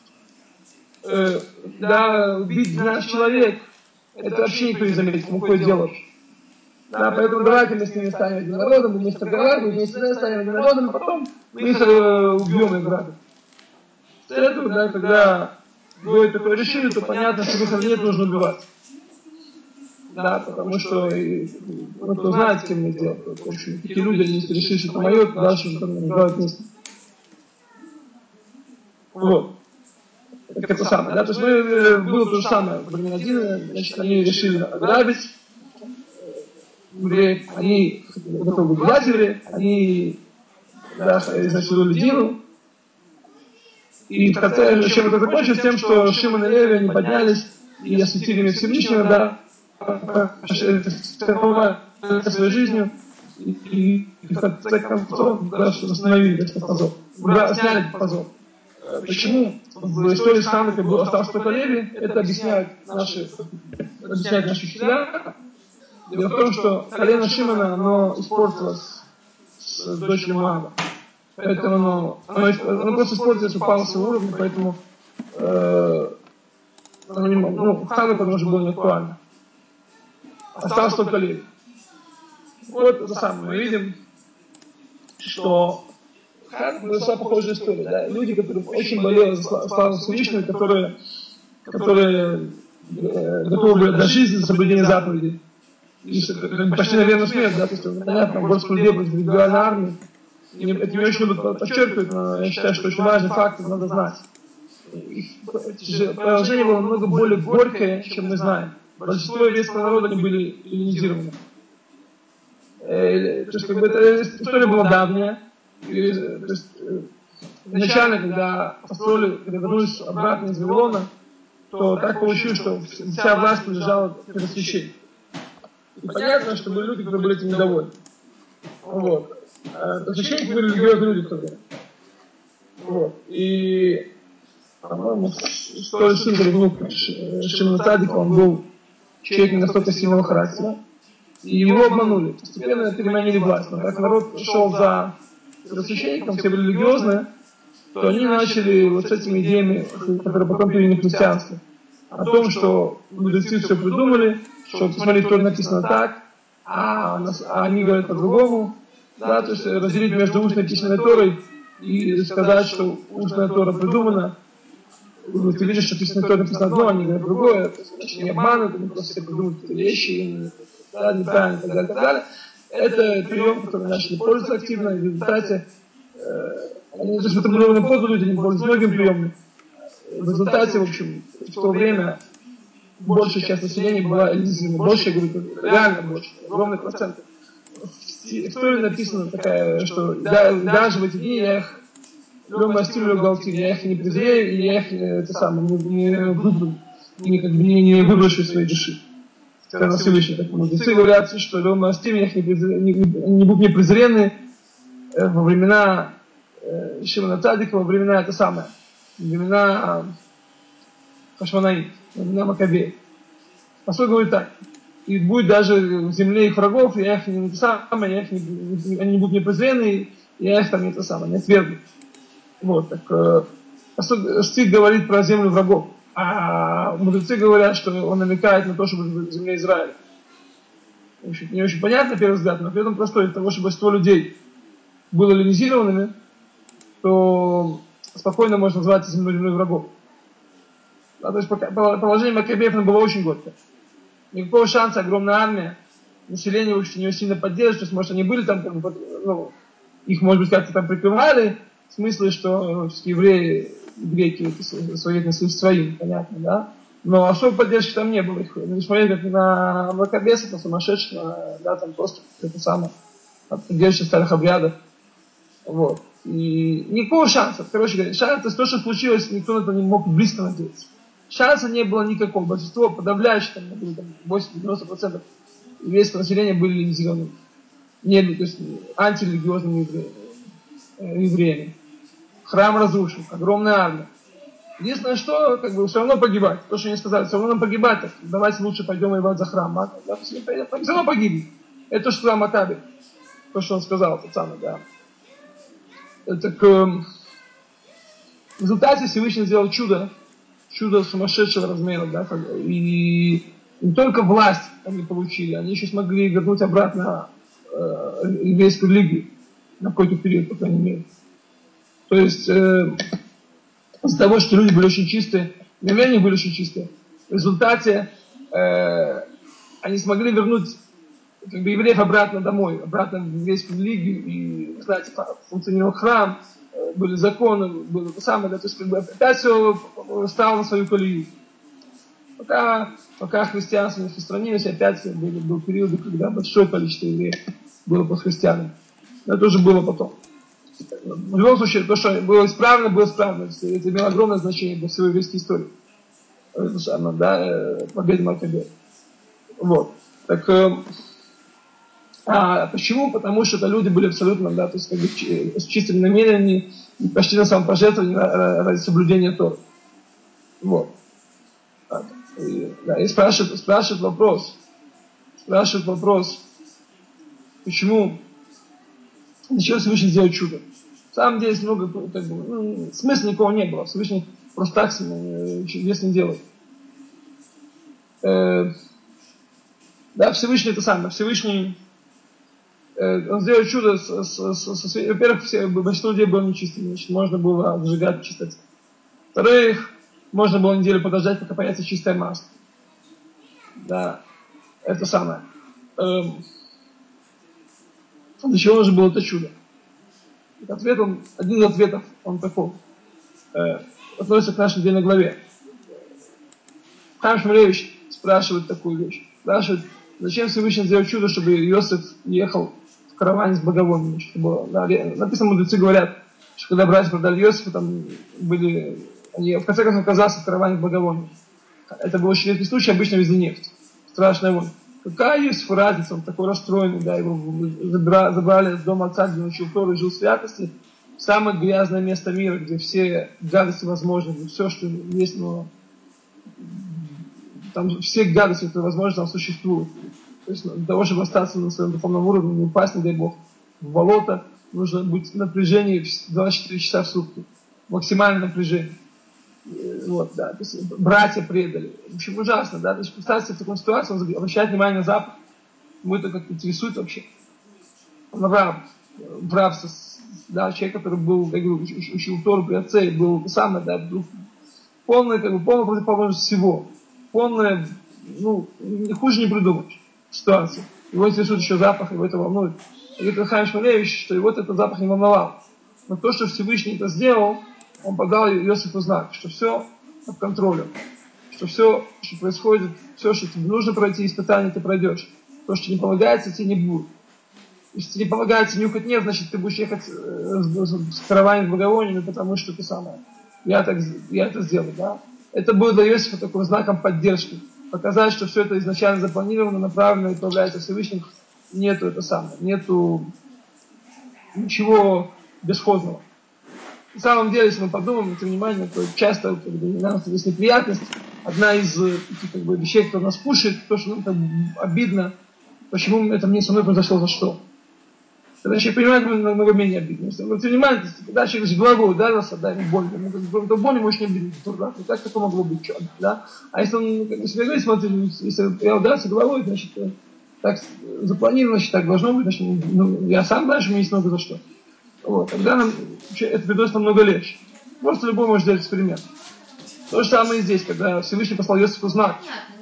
убить 12 человек, это вообще никто не заметит, какое дело. Да, поэтому давайте мы с ними станем одним народом, вместе торговать, вместе станем одним народом, и потом мы их убьем и грабим. С этого, да, когда двое такое решили, то понятно, что выхода нет, нужно убивать. Да, потому что, кто знает, с кем мы делаем. В общем, такие люди, они решили, что это мое, дальше убивают вместе. Вот. Так это самое, да, то есть было то же самое, время один, значит, они решили ограбить евреев, они готовы были убивать евреев, они, да, изнасиловали Дину, и в конце, чем это закончилось, тем, что Шимон и Леви, они поднялись и осветили имя Всевышнего, да, своей жизнью, и в конце концов, да, что восстановили этот позор, сняли этот позор. Почему в истории с Ханукой осталось только Леви, это объясняют наши учителя. Дело в том, что колено Шимона, оно испортилось с дочерью Моаба. Поэтому оно просто испортилось, упало с его уровня, поэтому в Хануку оно уже было не актуально. Осталось только Леви. Вот это самое. Мы видим, что Ханука была похожая история. Да? Люди, которые очень болели за славу Всевышнего, которые готовы были отдать жизнь за соблюдение заповедей. И почти на верную смерть, да, то есть, понятно, горстку людей против индивидуальной армии. Это не очень любят подчеркивать, но я считаю, что очень важный факт, надо знать. Положение было намного более горькое, чем мы знаем. Большинство еврейского народа они были эллинизированы. То есть, как бы, эта история была давняя. То есть, изначально, когда вернулись обратно из Вавилона, то так получилось, что вся власть лежала перед священником. И понятно, что были люди, которые были этим недовольны. Вот. Священники были религиозные люди в то время. Вот. И, по-моему, что ли сын или внук Шимона Цадика, он был человек не настолько сильного характера, и его обманули. Постепенно переменили власть. Но как народ шел за священником, все были религиозные, то они начали вот с этими идеями, которые потом перевели в христианство, о том, что мудрецы все придумали, что посмотри, тут написано так, а они говорят по-другому. Да, то есть разделить между устной и письменной Торой и сказать, что устная Тора придумана. Ты видишь, что письменная Тора написано одно, они говорят другое. То есть, они не обманывают, они просто себе придумывают какие-то вещи, да, неправильно и так далее, и так далее. Это прием, который начали пользоваться активно, и в результате они, то есть в этом приемном пользу люди не пользуются многим приемом. В результате, в общем, в то время большая часть населения была элитизирована. Больше, я говорю, реально больше, огромный процент. В истории написано такая, что даже в эти дни я их Лёма стилю галтин, я их не презрею, и я их это самое, не выброшу из своей души. Сказано Всевышний. Так мудрецы говорят, что Лёма стилю, я их не будут не презрены во времена Шимона Цадика, во времена это самое, во времена Хашмонаим, во времена Маккабеев. Поскольку говорит так, и будет даже в земле их врагов, я их не это самое, они не будут не презрены, я их там не это самое, не отвергну. Вот, так Стих говорит про землю врагов, а мудрецы говорят, что он намекает на то, чтобы в земле Израиля. Не очень понятно, на первый взгляд, но при этом простой, для того, чтобы большинство людей было эллинизированными, то спокойно можно назвать землей врагов. Да, то есть положение Маккабеев было очень горькое. Никакого шанса, огромная армия, население очень не сильно поддерживает, то есть, может, они были там, как бы, ну, их, может быть, как-то там прикрывали, в смысле, что евреи, греки, это свои относились своим, понятно, да? Но особой поддержки там не было. Их не смотрели как на мракобесов, на сумасшедших, да, там просто это самое, поддержки старых обрядов. Вот. И никакого шанса. Короче говоря, шанс, то есть то, что случилось, никто на это не мог близко надеяться. Шанса не было никакого. Большинство, подавляющее, там 80-90% еврейского населения были эллинизированными. Не, то есть антирелигиозными евреями. Храм разрушен, огромная армия. Единственное, что, как бы, все равно погибать. То, что они сказали, все равно нам погибать, так давайте лучше пойдем воевать за храм. Да, все равно погибнем. Это то, что сказал Маккаби. То, что он сказал, тот самый, да. Так, в результате Всевышний сделал чудо сумасшедшего размера, да, и не только власть они получили, они еще смогли вернуть обратно еврейскую религию на какой-то период, по крайней мере. То есть из-за того, что люди были очень чистые, намерения были очень чистые, в результате они смогли вернуть как бы евреев обратно домой, обратно в еврейскую религию, и, знаете, функционировал храм, были законы, было то самое, да, то есть как бы опять все стало на свою колею. Пока христианство не распространилось, опять был период, когда большое количество евреев было под христианами. Но это уже было потом. В любом случае, то, что было исправлено, было исправлено. Это имело огромное значение для всей еврейской истории. Это самое, да, победа Маккабеев. Вот. Так, почему? Потому что это люди были абсолютно, да, то есть как бы, с чистыми намерениями и почти на самопожертвовании ради соблюдения Торы. Вот. И спрашивает вопрос, почему, для чего Всевышний сделал чудо? На самом деле, есть много, как бы, смысла никакого не было. Всевышний просто так чудес не делает. Да, Всевышний это самое. Всевышний, он сделал чудо, во-первых, большинство людей было нечистыми, значит, можно было сжигать чистоты. Во-вторых, можно было неделю подождать, пока появится чистое масло. Да, это самое. Для чего нужно было это чудо? Один из ответов, он такой, относится к нашей недельной главе. Хайм Шмулевич спрашивает такую вещь. Спрашивает, зачем Всевышний сделал чудо, чтобы Иосиф ехал в караване с благовониями. Да, написано, мудрецы говорят, что когда братья продали Иосифа, там были, они в конце концов оказался в караване с благовониями. Это был очень редкий случай, обычно везде нефть. Страшная вонь. Какая Иосифу разница, он такой расстроенный, да, его забрали с дома отца, где он учил Тору и жил в святости. Самое грязное место мира, где все гадости возможны, где все, что есть, но там все гадости, которые возможно, там существуют. То есть для того, чтобы остаться на своем духовном уровне, не упасть, не дай Бог, в болото, нужно быть в напряжении 24 часа в сутки. Максимальное напряжение. Вот, да, то есть братья предали. В общем, ужасно, да. То есть представьте в такой ситуации, он обращает внимание на запах. Ему это как-то интересует вообще. Он раб, да, человек, который был, я говорю, учил Тору при отце, и был самый, да, полная противоположность всего. Полная, ну, хуже не придумаешь ситуацию. Его интересует еще запах, его это волнует. И говорит Хаим Шмулевич, что его этот запах не волновал. Но то, что Всевышний это сделал, он подал Иосифу знак, что все под контролем. Что все, что происходит, все, что тебе нужно пройти, испытание ты пройдешь. То, что не полагается, тебе не будет. Если тебе не полагается нюхать нет, значит ты будешь ехать с караваном с благовониями, потому что ты самое. Я это сделал, да. Это было для Иосифа таким знаком поддержки. Показать, что все это изначально запланировано, направлено и управляется Всевышним. Нету это самое, нету ничего бесхозного. На самом деле, если мы подумаем, тем внимание, то часто нам есть неприятность. Одна из таких как бы, вещей, которая нас пушит, то, что нам так обидно, почему это мне со мной произошло, за что. Когда человек понимает, намного менее обидно. Если вы внимание, когда человек с головой ударился, да, ему больно. То боль ему очень обидно. Да? И как такое могло быть? Что, да? А если он как бы себе говорит, смотри, если я ударился головой, значит, так запланировано, значит, так должно быть, значит, ну, я сам знаю, что у меня есть много за что. Вот, тогда нам это придется намного легче. Просто любой может сделать эксперимент. То же самое и здесь, когда Всевышний послал Иосифу знак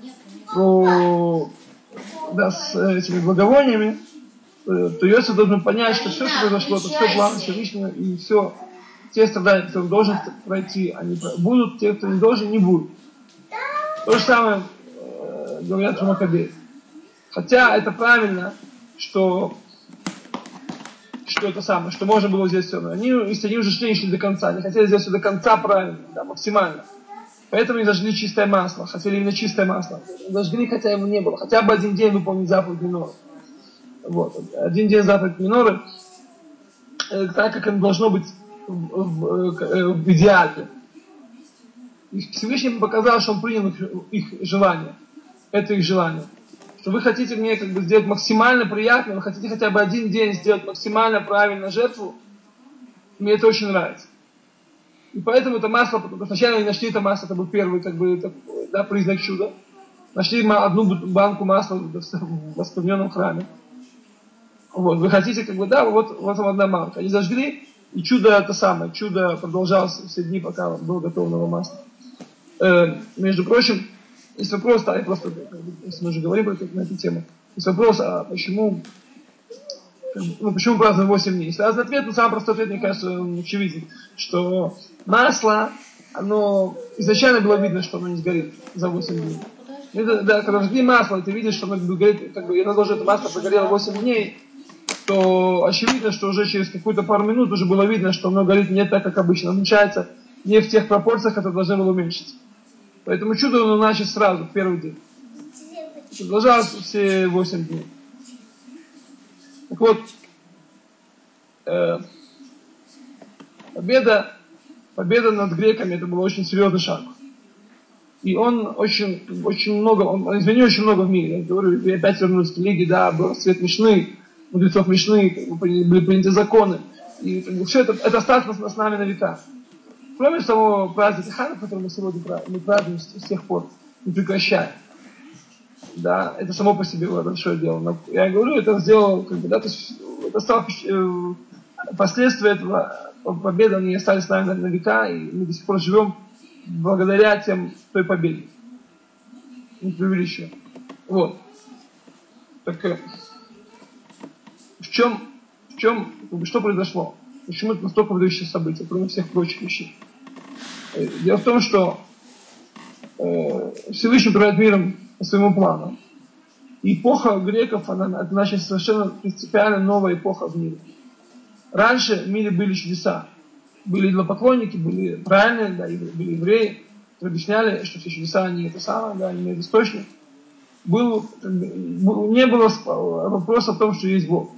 про, да, с этими благовониями, то Иосиф должен понять, что все, что произошло, это все план Всевышнего, и все, те страдания, которые он должен пройти, они будут, те, кто не должен, не будут. То же самое говорят про Маккабеев. Хотя это правильно, что это самое, что можно было сделать все. Но если они уже шли до конца, они хотели сделать все до конца правильно, да, максимально. Поэтому они зажгли чистое масло, хотели именно чистое масло. Зажгли, хотя его не было. Хотя бы один день выполнить заповедь миноры. Вот. Один день заповедь миноры, так как оно должно быть в идеале. И Всевышний показал, что он принял их желание. Это их желание. Что вы хотите мне как бы сделать максимально приятно, вы хотите хотя бы один день сделать максимально правильно жертву, мне это очень нравится. И поэтому это масло, потому что сначала они нашли это масло, это был первый как бы, да, признак чуда. Нашли одну банку масла в оскверненном храме. Вот, вы хотите, как бы, да, вот вам одна банка. Они зажгли, и чудо это самое, чудо продолжалось все дни, пока было готово новое масло. Между прочим, есть вопрос, да, просто, если мы уже говорим на эту тему, есть вопрос, а почему празднуем 8 дней? Если разный ответ, но самый простой ответ, мне кажется, он очевиден, что масло, оно изначально было видно, что оно не сгорит за 8 дней. Это, да, когда жгли масло, ты видишь, что оно горит, как бы, я наложил это масло, прогорело 8 дней, то очевидно, что уже через какую-то пару минут уже было видно, что оно горит не так, как обычно, уменьшается не в тех пропорциях, которые должны было уменьшиться. Поэтому чудо оно начали сразу, в первый день. Продолжалось все 8 дней. Так вот, победа над греками, это был очень серьезный шаг. И он очень много, он изменил очень много в мире. Я говорю, я опять вернулся к религии, да, был свет Мишны, мудрецов Мишны, были приняты законы. И все это осталось с нами на века. Кроме самого праздника Хана, который мы сегодня празднуем с тех пор, не прекращаем. Да, это само по себе было большое дело. Но я говорю, это сделал, как бы, да, то есть это стало последствия этого победы, они остались с нами на века, и мы до сих пор живем благодаря той победе. Не преувеличиваю. Вот. Так что произошло? Почему это настолько выдающее событие, кроме всех прочих вещей? Дело в том, что Всевышний управляет миром по своему плану. И эпоха греков, это значит совершенно принципиально новая эпоха в мире. Раньше в мире были чудеса. Были идолопоклонники, были правильные, да, были евреи, которые объясняли, что все чудеса, они это самое, да, они имеют источник. Не было вопроса о том, что есть Бог.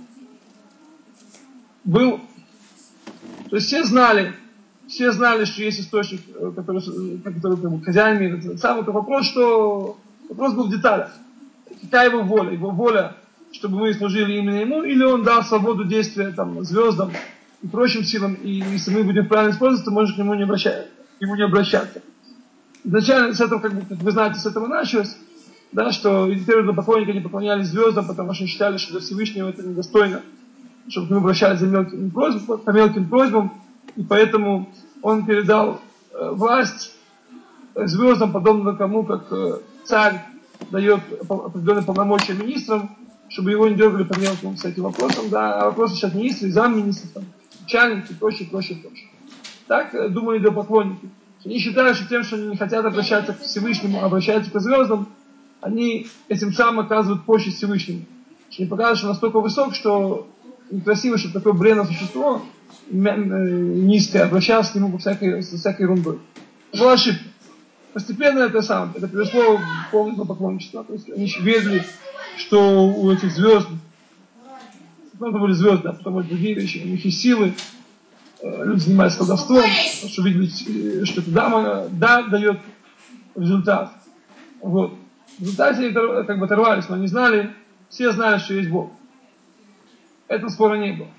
То есть все знали, что есть источник, который как бы, хозяин мира. Самый вопрос, что Вопрос был в деталях. Какая его воля? Его воля, чтобы мы служили именно ему, или он дал свободу действия там, звездам и прочим силам, и если мы будем правильно использовать, то можно к нему не обращаться. Изначально, с этого, как вы знаете, с этого началось, да, что первые поклонники не поклонялись звездам, потому что считали, что до Всевышнего это недостойно, чтобы к нему обращались по мелким просьбам, и поэтому он передал власть звездам, подобно тому, как царь дает определенные полномочия министрам, чтобы его не дергали по мелким с этим вопросом, да, а вопросы сейчас министры, замминистров, начальники и прочее. Так думали идолопоклонники. Они считают, что тем, что они не хотят обращаться к Всевышнему, а обращаются к звездам, они этим самым оказывают почесть Всевышнему. Они показывают, что настолько высок, что некрасиво, чтобы такое бренное существо низкое обращалось к нему со всякой ерундой. Это была ошибка. Постепенно это привело к полному поклонничеству. То есть они верили, что у этих звезд, это были звезды, а потом и другие вещи, у них есть силы, люди занимаются колдовством, что видели, что это дает результат. Вот. В результате они как бы оторвались, но они знали, все знали, что есть Бог. Этого спора не было.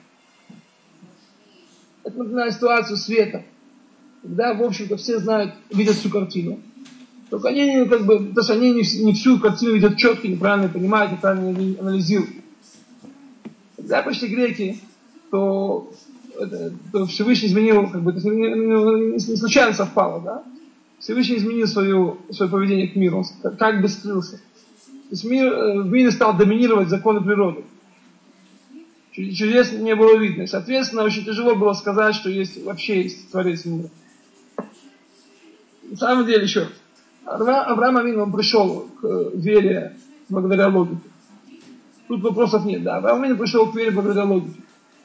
Это напоминает ситуацию света, когда, в общем-то, все знают, видят всю картину. Только они, потому что они не всю картину видят четко, неправильно понимают, неправильно анализируют. Когда пришли греки, то Всевышний изменил, это не случайно совпало, да? Всевышний изменил свое поведение к миру, он как бы скрылся. То есть в мире стал доминировать законы природы. Чудес не было видно. Соответственно, очень тяжело было сказать, что вообще есть Творец мира. На самом деле, еще Авраам Авину, он пришел к вере благодаря логике. Тут вопросов нет, да. Авраам Авину пришел к вере благодаря логике.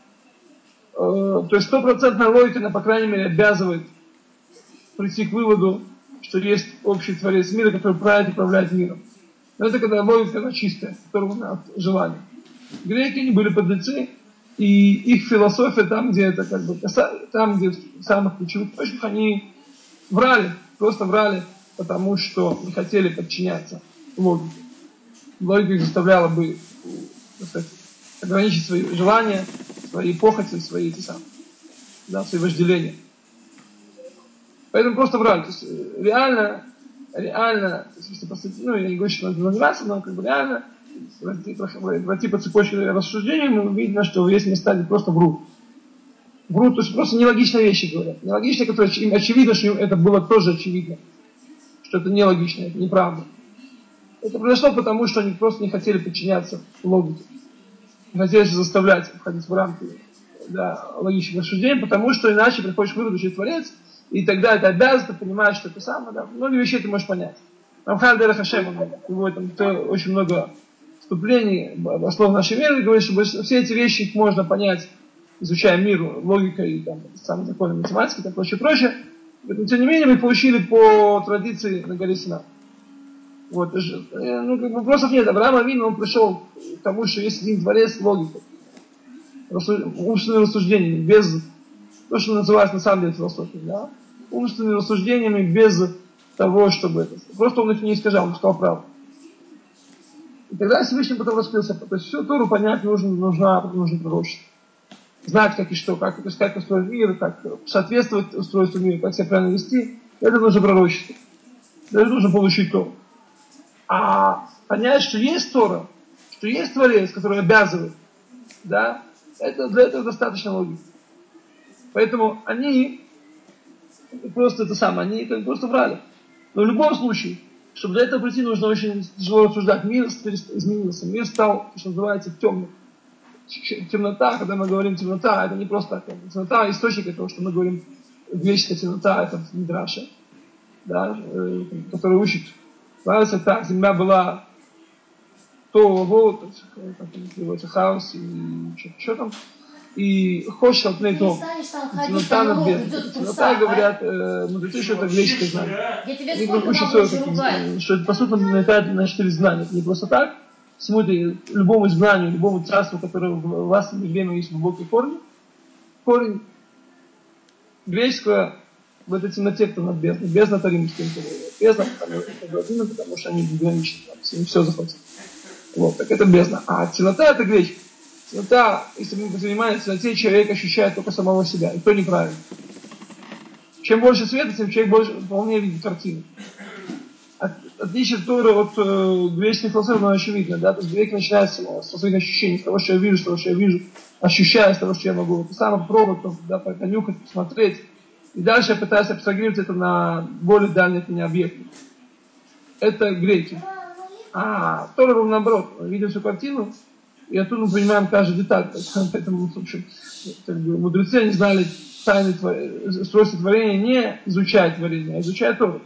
То есть 100% логика, она, по крайней мере, обязывает прийти к выводу, что есть общий Творец мира, который правит и управляет миром. Но это когда логика, она чистая, которая от желания. Греки, они были подлецы, и их философия, там, где это там, где в самых ключевых точках, они просто врали, потому что не хотели подчиняться логике. Логика их заставляла бы, так сказать, ограничить свои желания, свои похоти, свои вожделения. Поэтому просто врали. То есть реально, я не говорю, что надо заниматься, но реально, пройти по цепочке рассуждений, мы видим, что есть места, где просто врут. Врут, то есть просто нелогичные вещи говорят. Нелогичные, которые им очевидно, что им это было тоже очевидно. Что это нелогично, это неправда. Это произошло потому, что они просто не хотели подчиняться логике. Не хотели заставлять входить в рамки логичных рассуждений, потому что иначе приходишь к выводу, что Творец, и тогда это обязан, ты понимаешь, что это самое, да. Многие вещи ты можешь понять. Рамхан Дерех Хашем, очень много вступлений в основу нашей веры, говорит, что все эти вещи их можно понять, изучая мир, логикой, самые законы математики, прочее. Но тем не менее мы получили по традиции на горе Синай. Вот, вопросов нет. Авраам Авину, он пришел к тому, что есть один Творец, логика. Умственными рассуждениями, без то, что называется на самом деле философией, да? Умственными рассуждениями, без того, чтобы это. Просто он их не искажал, он сказал правду. И тогда Всевышний потом раскрылся. То есть всю Тору понять нужно пророчество. Знать, как и что, как устроен мир, как соответствовать устройству мира, как себя правильно вести. Это нужно пророчество. Это нужно получить Тору. А понять, что есть Тора, что есть Творец, который обязывает, да, для этого достаточно логики. Поэтому они просто они просто врали. Но в любом случае, чтобы для этого прийти, нужно очень тяжело рассуждать. Мир изменился, мир стал, что называется, темным. Темнота, когда мы говорим темнота, это не просто так. Темнота, источник этого, что мы говорим, вечная темнота, это в Мидраше, да, который учит. Нравится так, земля была как называется, хаос и что там. И хочешь от то темнота над бездной. Темнота, говорят, мудрецы, что это греческое знание. Они учатся, что это по сути намекает на 4 знания. Это не просто так. Всему любому знанию, любому царству, которое в властном время есть глубокий корень греческого, в этой темноте, кто над бездной. Бездна это римская империя. Бездна, потому что они безграничны, им все захватили. Вот, так это бездна. А темнота это гречка. Темнота, если мы занимаемся темноте, человек ощущает только самого себя. И то неправильно. Чем больше света, тем человек больше вполне видит картину. Отличие Торы от греческих философов, оно очевидно. Да? То есть греки начинают со своих ощущений, с того, что я вижу, ощущаю, с того, что я могу. Это самое попробовать, да, понюхать, посмотреть. И дальше я пытаюсь абстрагировать это на более дальние от меня объекты. Это греки. А Тора ровно наоборот. Мы видим всю картину, и оттуда мы понимаем каждую деталь. Поэтому, в общем, мудрецы, они знали тайны устройства творения, не изучая творение, а изучая Тору.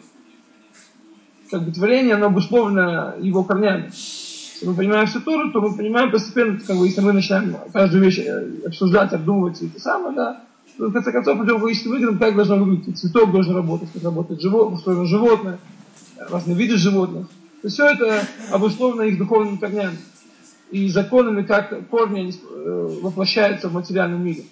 Как бы творение, оно обусловлено его корнями. Если мы понимаем всю Тору, то мы понимаем постепенно, как бы, если мы начинаем каждую вещь обсуждать, обдумывать и это самое, да, то в конце концов придем к логическим выводам, как должно выглядеть. Цветок должен работать, как работает животное, разные виды животных. То есть все это обусловлено их духовными корнями и законами, как корни они воплощаются в материальном мире.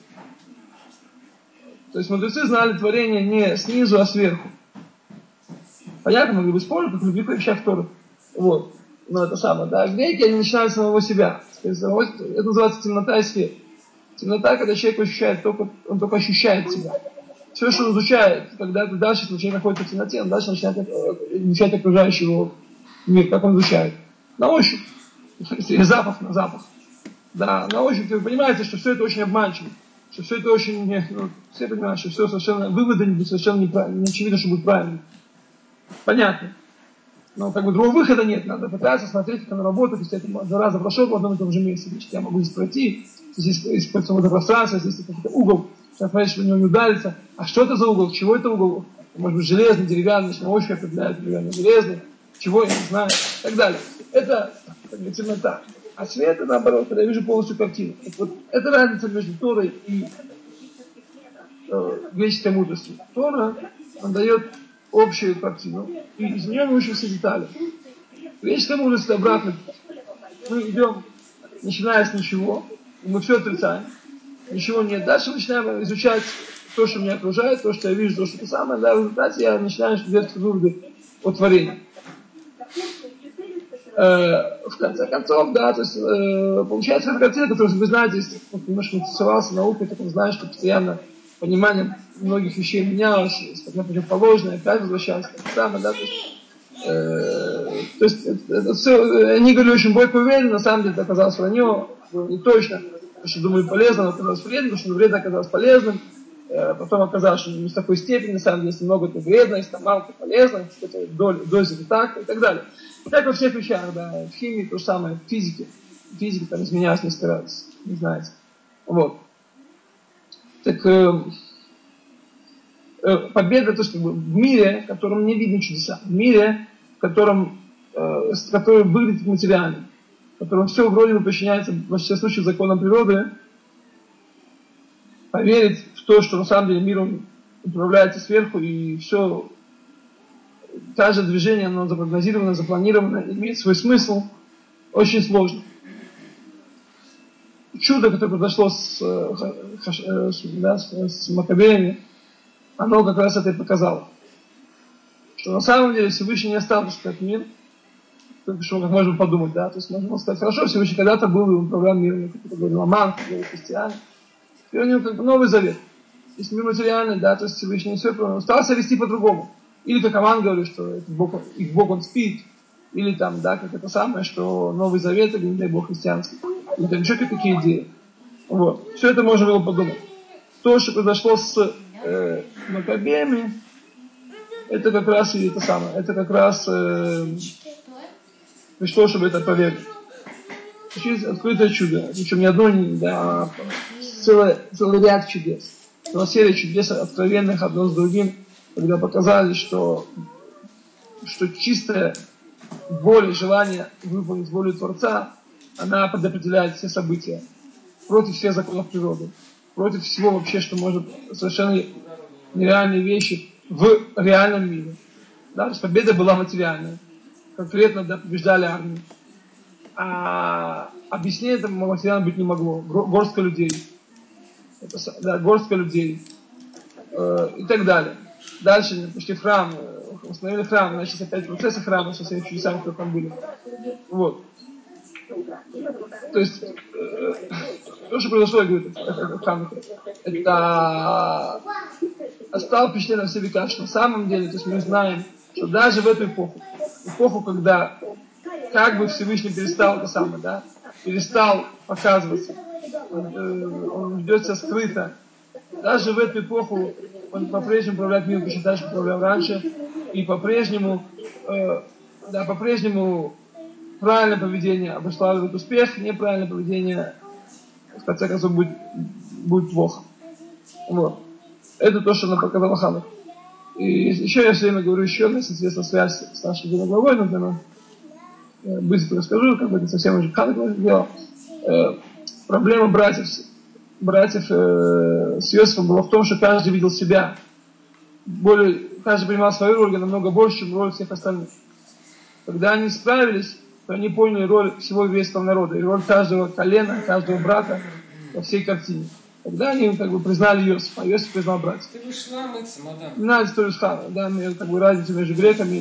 То есть мудрецы знали творение не снизу, а сверху. Понятно, могли бы спорить, как в любых вещах Торы. Вот. Но это самое, да. Греки, они начинают с самого себя. Это называется темнота и свет. Темнота, когда человек ощущает он только ощущает себя. Все, что он изучает, когда дальше человек находится в темноте, он дальше начинает изучать окружающий его мир, как он изучает. На ощупь. Запах на запах. Да, на ощупь вы понимаете, что все это очень обманчиво. Что все это очень... все понимают, что все совершенно... Выводы совершенно неправильные. Не очевидно, что будет правильно. Понятно. Но как бы другого выхода нет. Надо пытаться смотреть, как оно работает. Если я 2 раза прошел в одном и том же месте, значит, я могу здесь пройти. Здесь используется пространство, здесь какой-то угол. Сейчас смотреть, чтобы в него не удариться. А что это за угол? Чего это угол? Может быть, железный, деревянный, на ощупь определяет деревянный, железный. Чего, я не знаю. И так далее. Это как бы темнота. А свет, это наоборот, когда я вижу полностью картину. Вот это разница между Торой и греческой мудростью. Тора, он дает общую картину, и из нее мы учим все детали. Греческая мудрость — это обратный путь. Мы идем, начиная с ничего, мы все отрицаем, ничего нет. Дальше мы начинаем изучать то, что меня окружает, то, что я вижу, то, что это самое, да, в результате я начинаю делать выводы о творении. В конце концов, да, то есть получается эта картина, которую вы знаете, если немножко интересовался наукой, то он знает, что постоянно понимание многих вещей менялось, на противоположное, опять возвращалось, так самое, да, то есть это все, они говорили очень бойко уверенно, на самом деле это оказалось вранье, было не точно, потому что думали полезно, но оказалось вредно, потому что вредно оказалось полезным, потом оказалось, что не в такой степени, на самом деле, если много, то вредно, если там мало, то полезно, в дозе то так, и так далее. Так во всех вещах, да, в химии то же самое, в физике. Физика там изменялась несколько раз, не знаете. Вот. Так победа, то, что в мире, в котором не видно чудеса, в мире, который выглядит материальным, в котором все вроде бы подчиняется во всех случаях законам природы, поверить в то, что на самом деле миром управляется сверху, и все, каждое движение, оно запрогнозировано, запланировано, имеет свой смысл, очень сложно. Чудо, которое произошло с Маккабеями, оно как раз это и показало. Что на самом деле Всевышний не оставил этот мир, только что как можно подумать, да, то есть можно сказать, хорошо, Всевышний когда-то был и управлял миром, как это говорил Аман, как говорил христиане. И у него как бы Новый Завет. Если мир материальный, да, то есть Всевышний все старался вести по-другому. Или как Аман говорит, что их Бог он спит, или там, да, как это самое, что Новый Завет, или, не дай Бог, христианский. Или там еще какие идеи. Вот. Все это можно было подумать. То, что произошло с Маккабеями, это как раз и это самое. Это как раз пришло, чтобы это поверить. Есть открытое чудо. Причем не одно, да, а целый ряд чудес. Целая серия чудес, откровенных одно с другим, когда показали, что чистая воля, желание выполнить волю Творца, она предопределяет все события. Против всех законов природы. Против всего вообще, что может совершенно нереальные вещи в реальном мире. Да, то есть победа была материальная. Конкретно, да, побеждали армию. А объяснение этому материально быть не могло. Горстка людей. Да, горстка людей. И так далее. Дальше пошли в храм, установили храм, начались опять процессы храма со всеми чудесами, которые там были. Вот. То есть, то, что произошло, я говорю, это храм, это оставил впечатление на все века, что на самом деле, то есть мы знаем, что даже в эту эпоху, когда как бы Всевышний перестал это самое, да, перестал показываться, он ведет себя скрыто, даже в эту эпоху он по-прежнему управляет миром точно так же, как управлял раньше, и по-прежнему, по-прежнему правильное поведение обуславливает успех, неправильное поведение, в конце концов, будет плохо. Вот. Это то, что нам показала Ханука. И еще я все время говорю, еще одна интересная связь с нашей делом главой, например, быстро расскажу, как бы это совсем уже Ханука дело. Проблема братьев с Иосифом была в том, что каждый видел себя. Каждый принимал свою роль намного больше, чем роль всех остальных. Когда они справились, то они поняли роль всего еврейского народа, и роль каждого колена, каждого брата во всей картине. Тогда они как бы признали Иосифа, а Иосиф признал братьев. Ты вышла мыться, мадам. Не надо историю с Ханой, да, как бы разницу между греками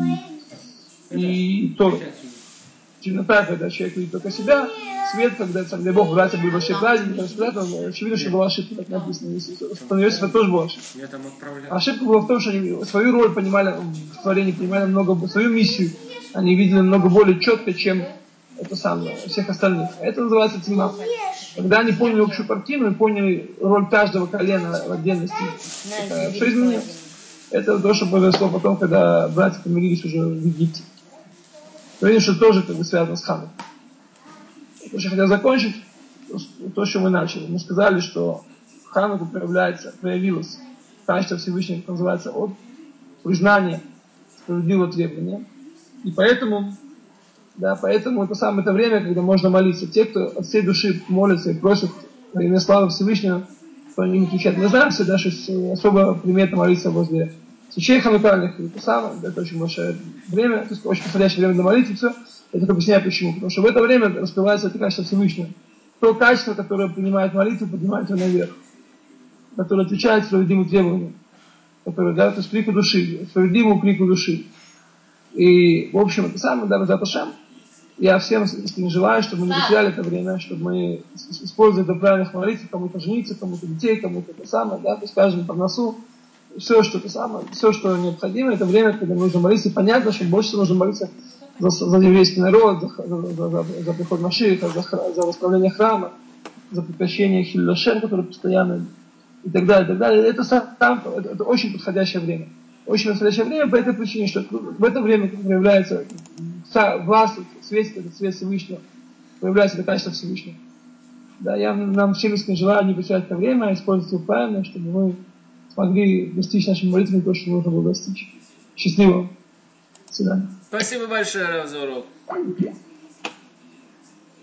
и Торой. Темнота, когда человек видит только себя, свет, когда, дай Бог, братья были большие праздники, очевидно, что была ошибка, как написано. У Иосифа тоже была ошибка. Ошибка была в том, что они свою роль понимали, в творении понимали много, свою миссию, они видели намного более четко, чем это самое, всех остальных. Это называется тьма. Когда они поняли общую картину и поняли роль каждого колена в отдельности, все изменилось. Это то, что произошло потом, когда братья помирились уже в Египте. Видишь, что тоже как бы связано с Ханой. То, что я хотел закончить, то, что мы начали. Мы сказали, что в Хануку проявилось качество Всевышнего, это называется от признания справедливого требования. И поэтому это самое это время, когда можно молиться. Те, кто от всей души молятся и просят во имя славы Всевышнего, то они им отвечают. Мы знаем всегда, что особо приметно молиться возле свечей ханукальных, это очень большое время, то есть очень подходящее время для молитвы, все. Я только объясняю почему. Потому что в это время раскрывается это качество Всевышнего. То качество, которое принимает молитву, поднимает ее наверх. Которое отвечает справедливым требованиям. Которое, то есть крику души, справедливому крику души. И, в общем, это самое, Безат Ашем. Я всем искренне желаю, чтобы мы не потеряли это время, чтобы мы использовали для правильных молитв, кому-то жениться, кому-то детей, кому-то это самое, да, то есть каждому по носу. Все, что это самое, все, что необходимо, это время, когда нужно молиться. И понятно, что больше нужно молиться за еврейский народ, за приход Машиаха, за восстановление храма, за прекращение Хиллашем, который постоянно, и так далее, и так далее. Это очень подходящее время. Очень подходящее время по этой причине, что в это время проявляется власть, свет Всевышнего, проявляется это качество Всевышнего. Да, я нам всем искренне желаю не потерять это время, а использовать его правильно, чтобы мы смогли достичь нашей молитвы то, что нужно было достичь. Счастливо. До свидания. Спасибо большое, Рав, за урок.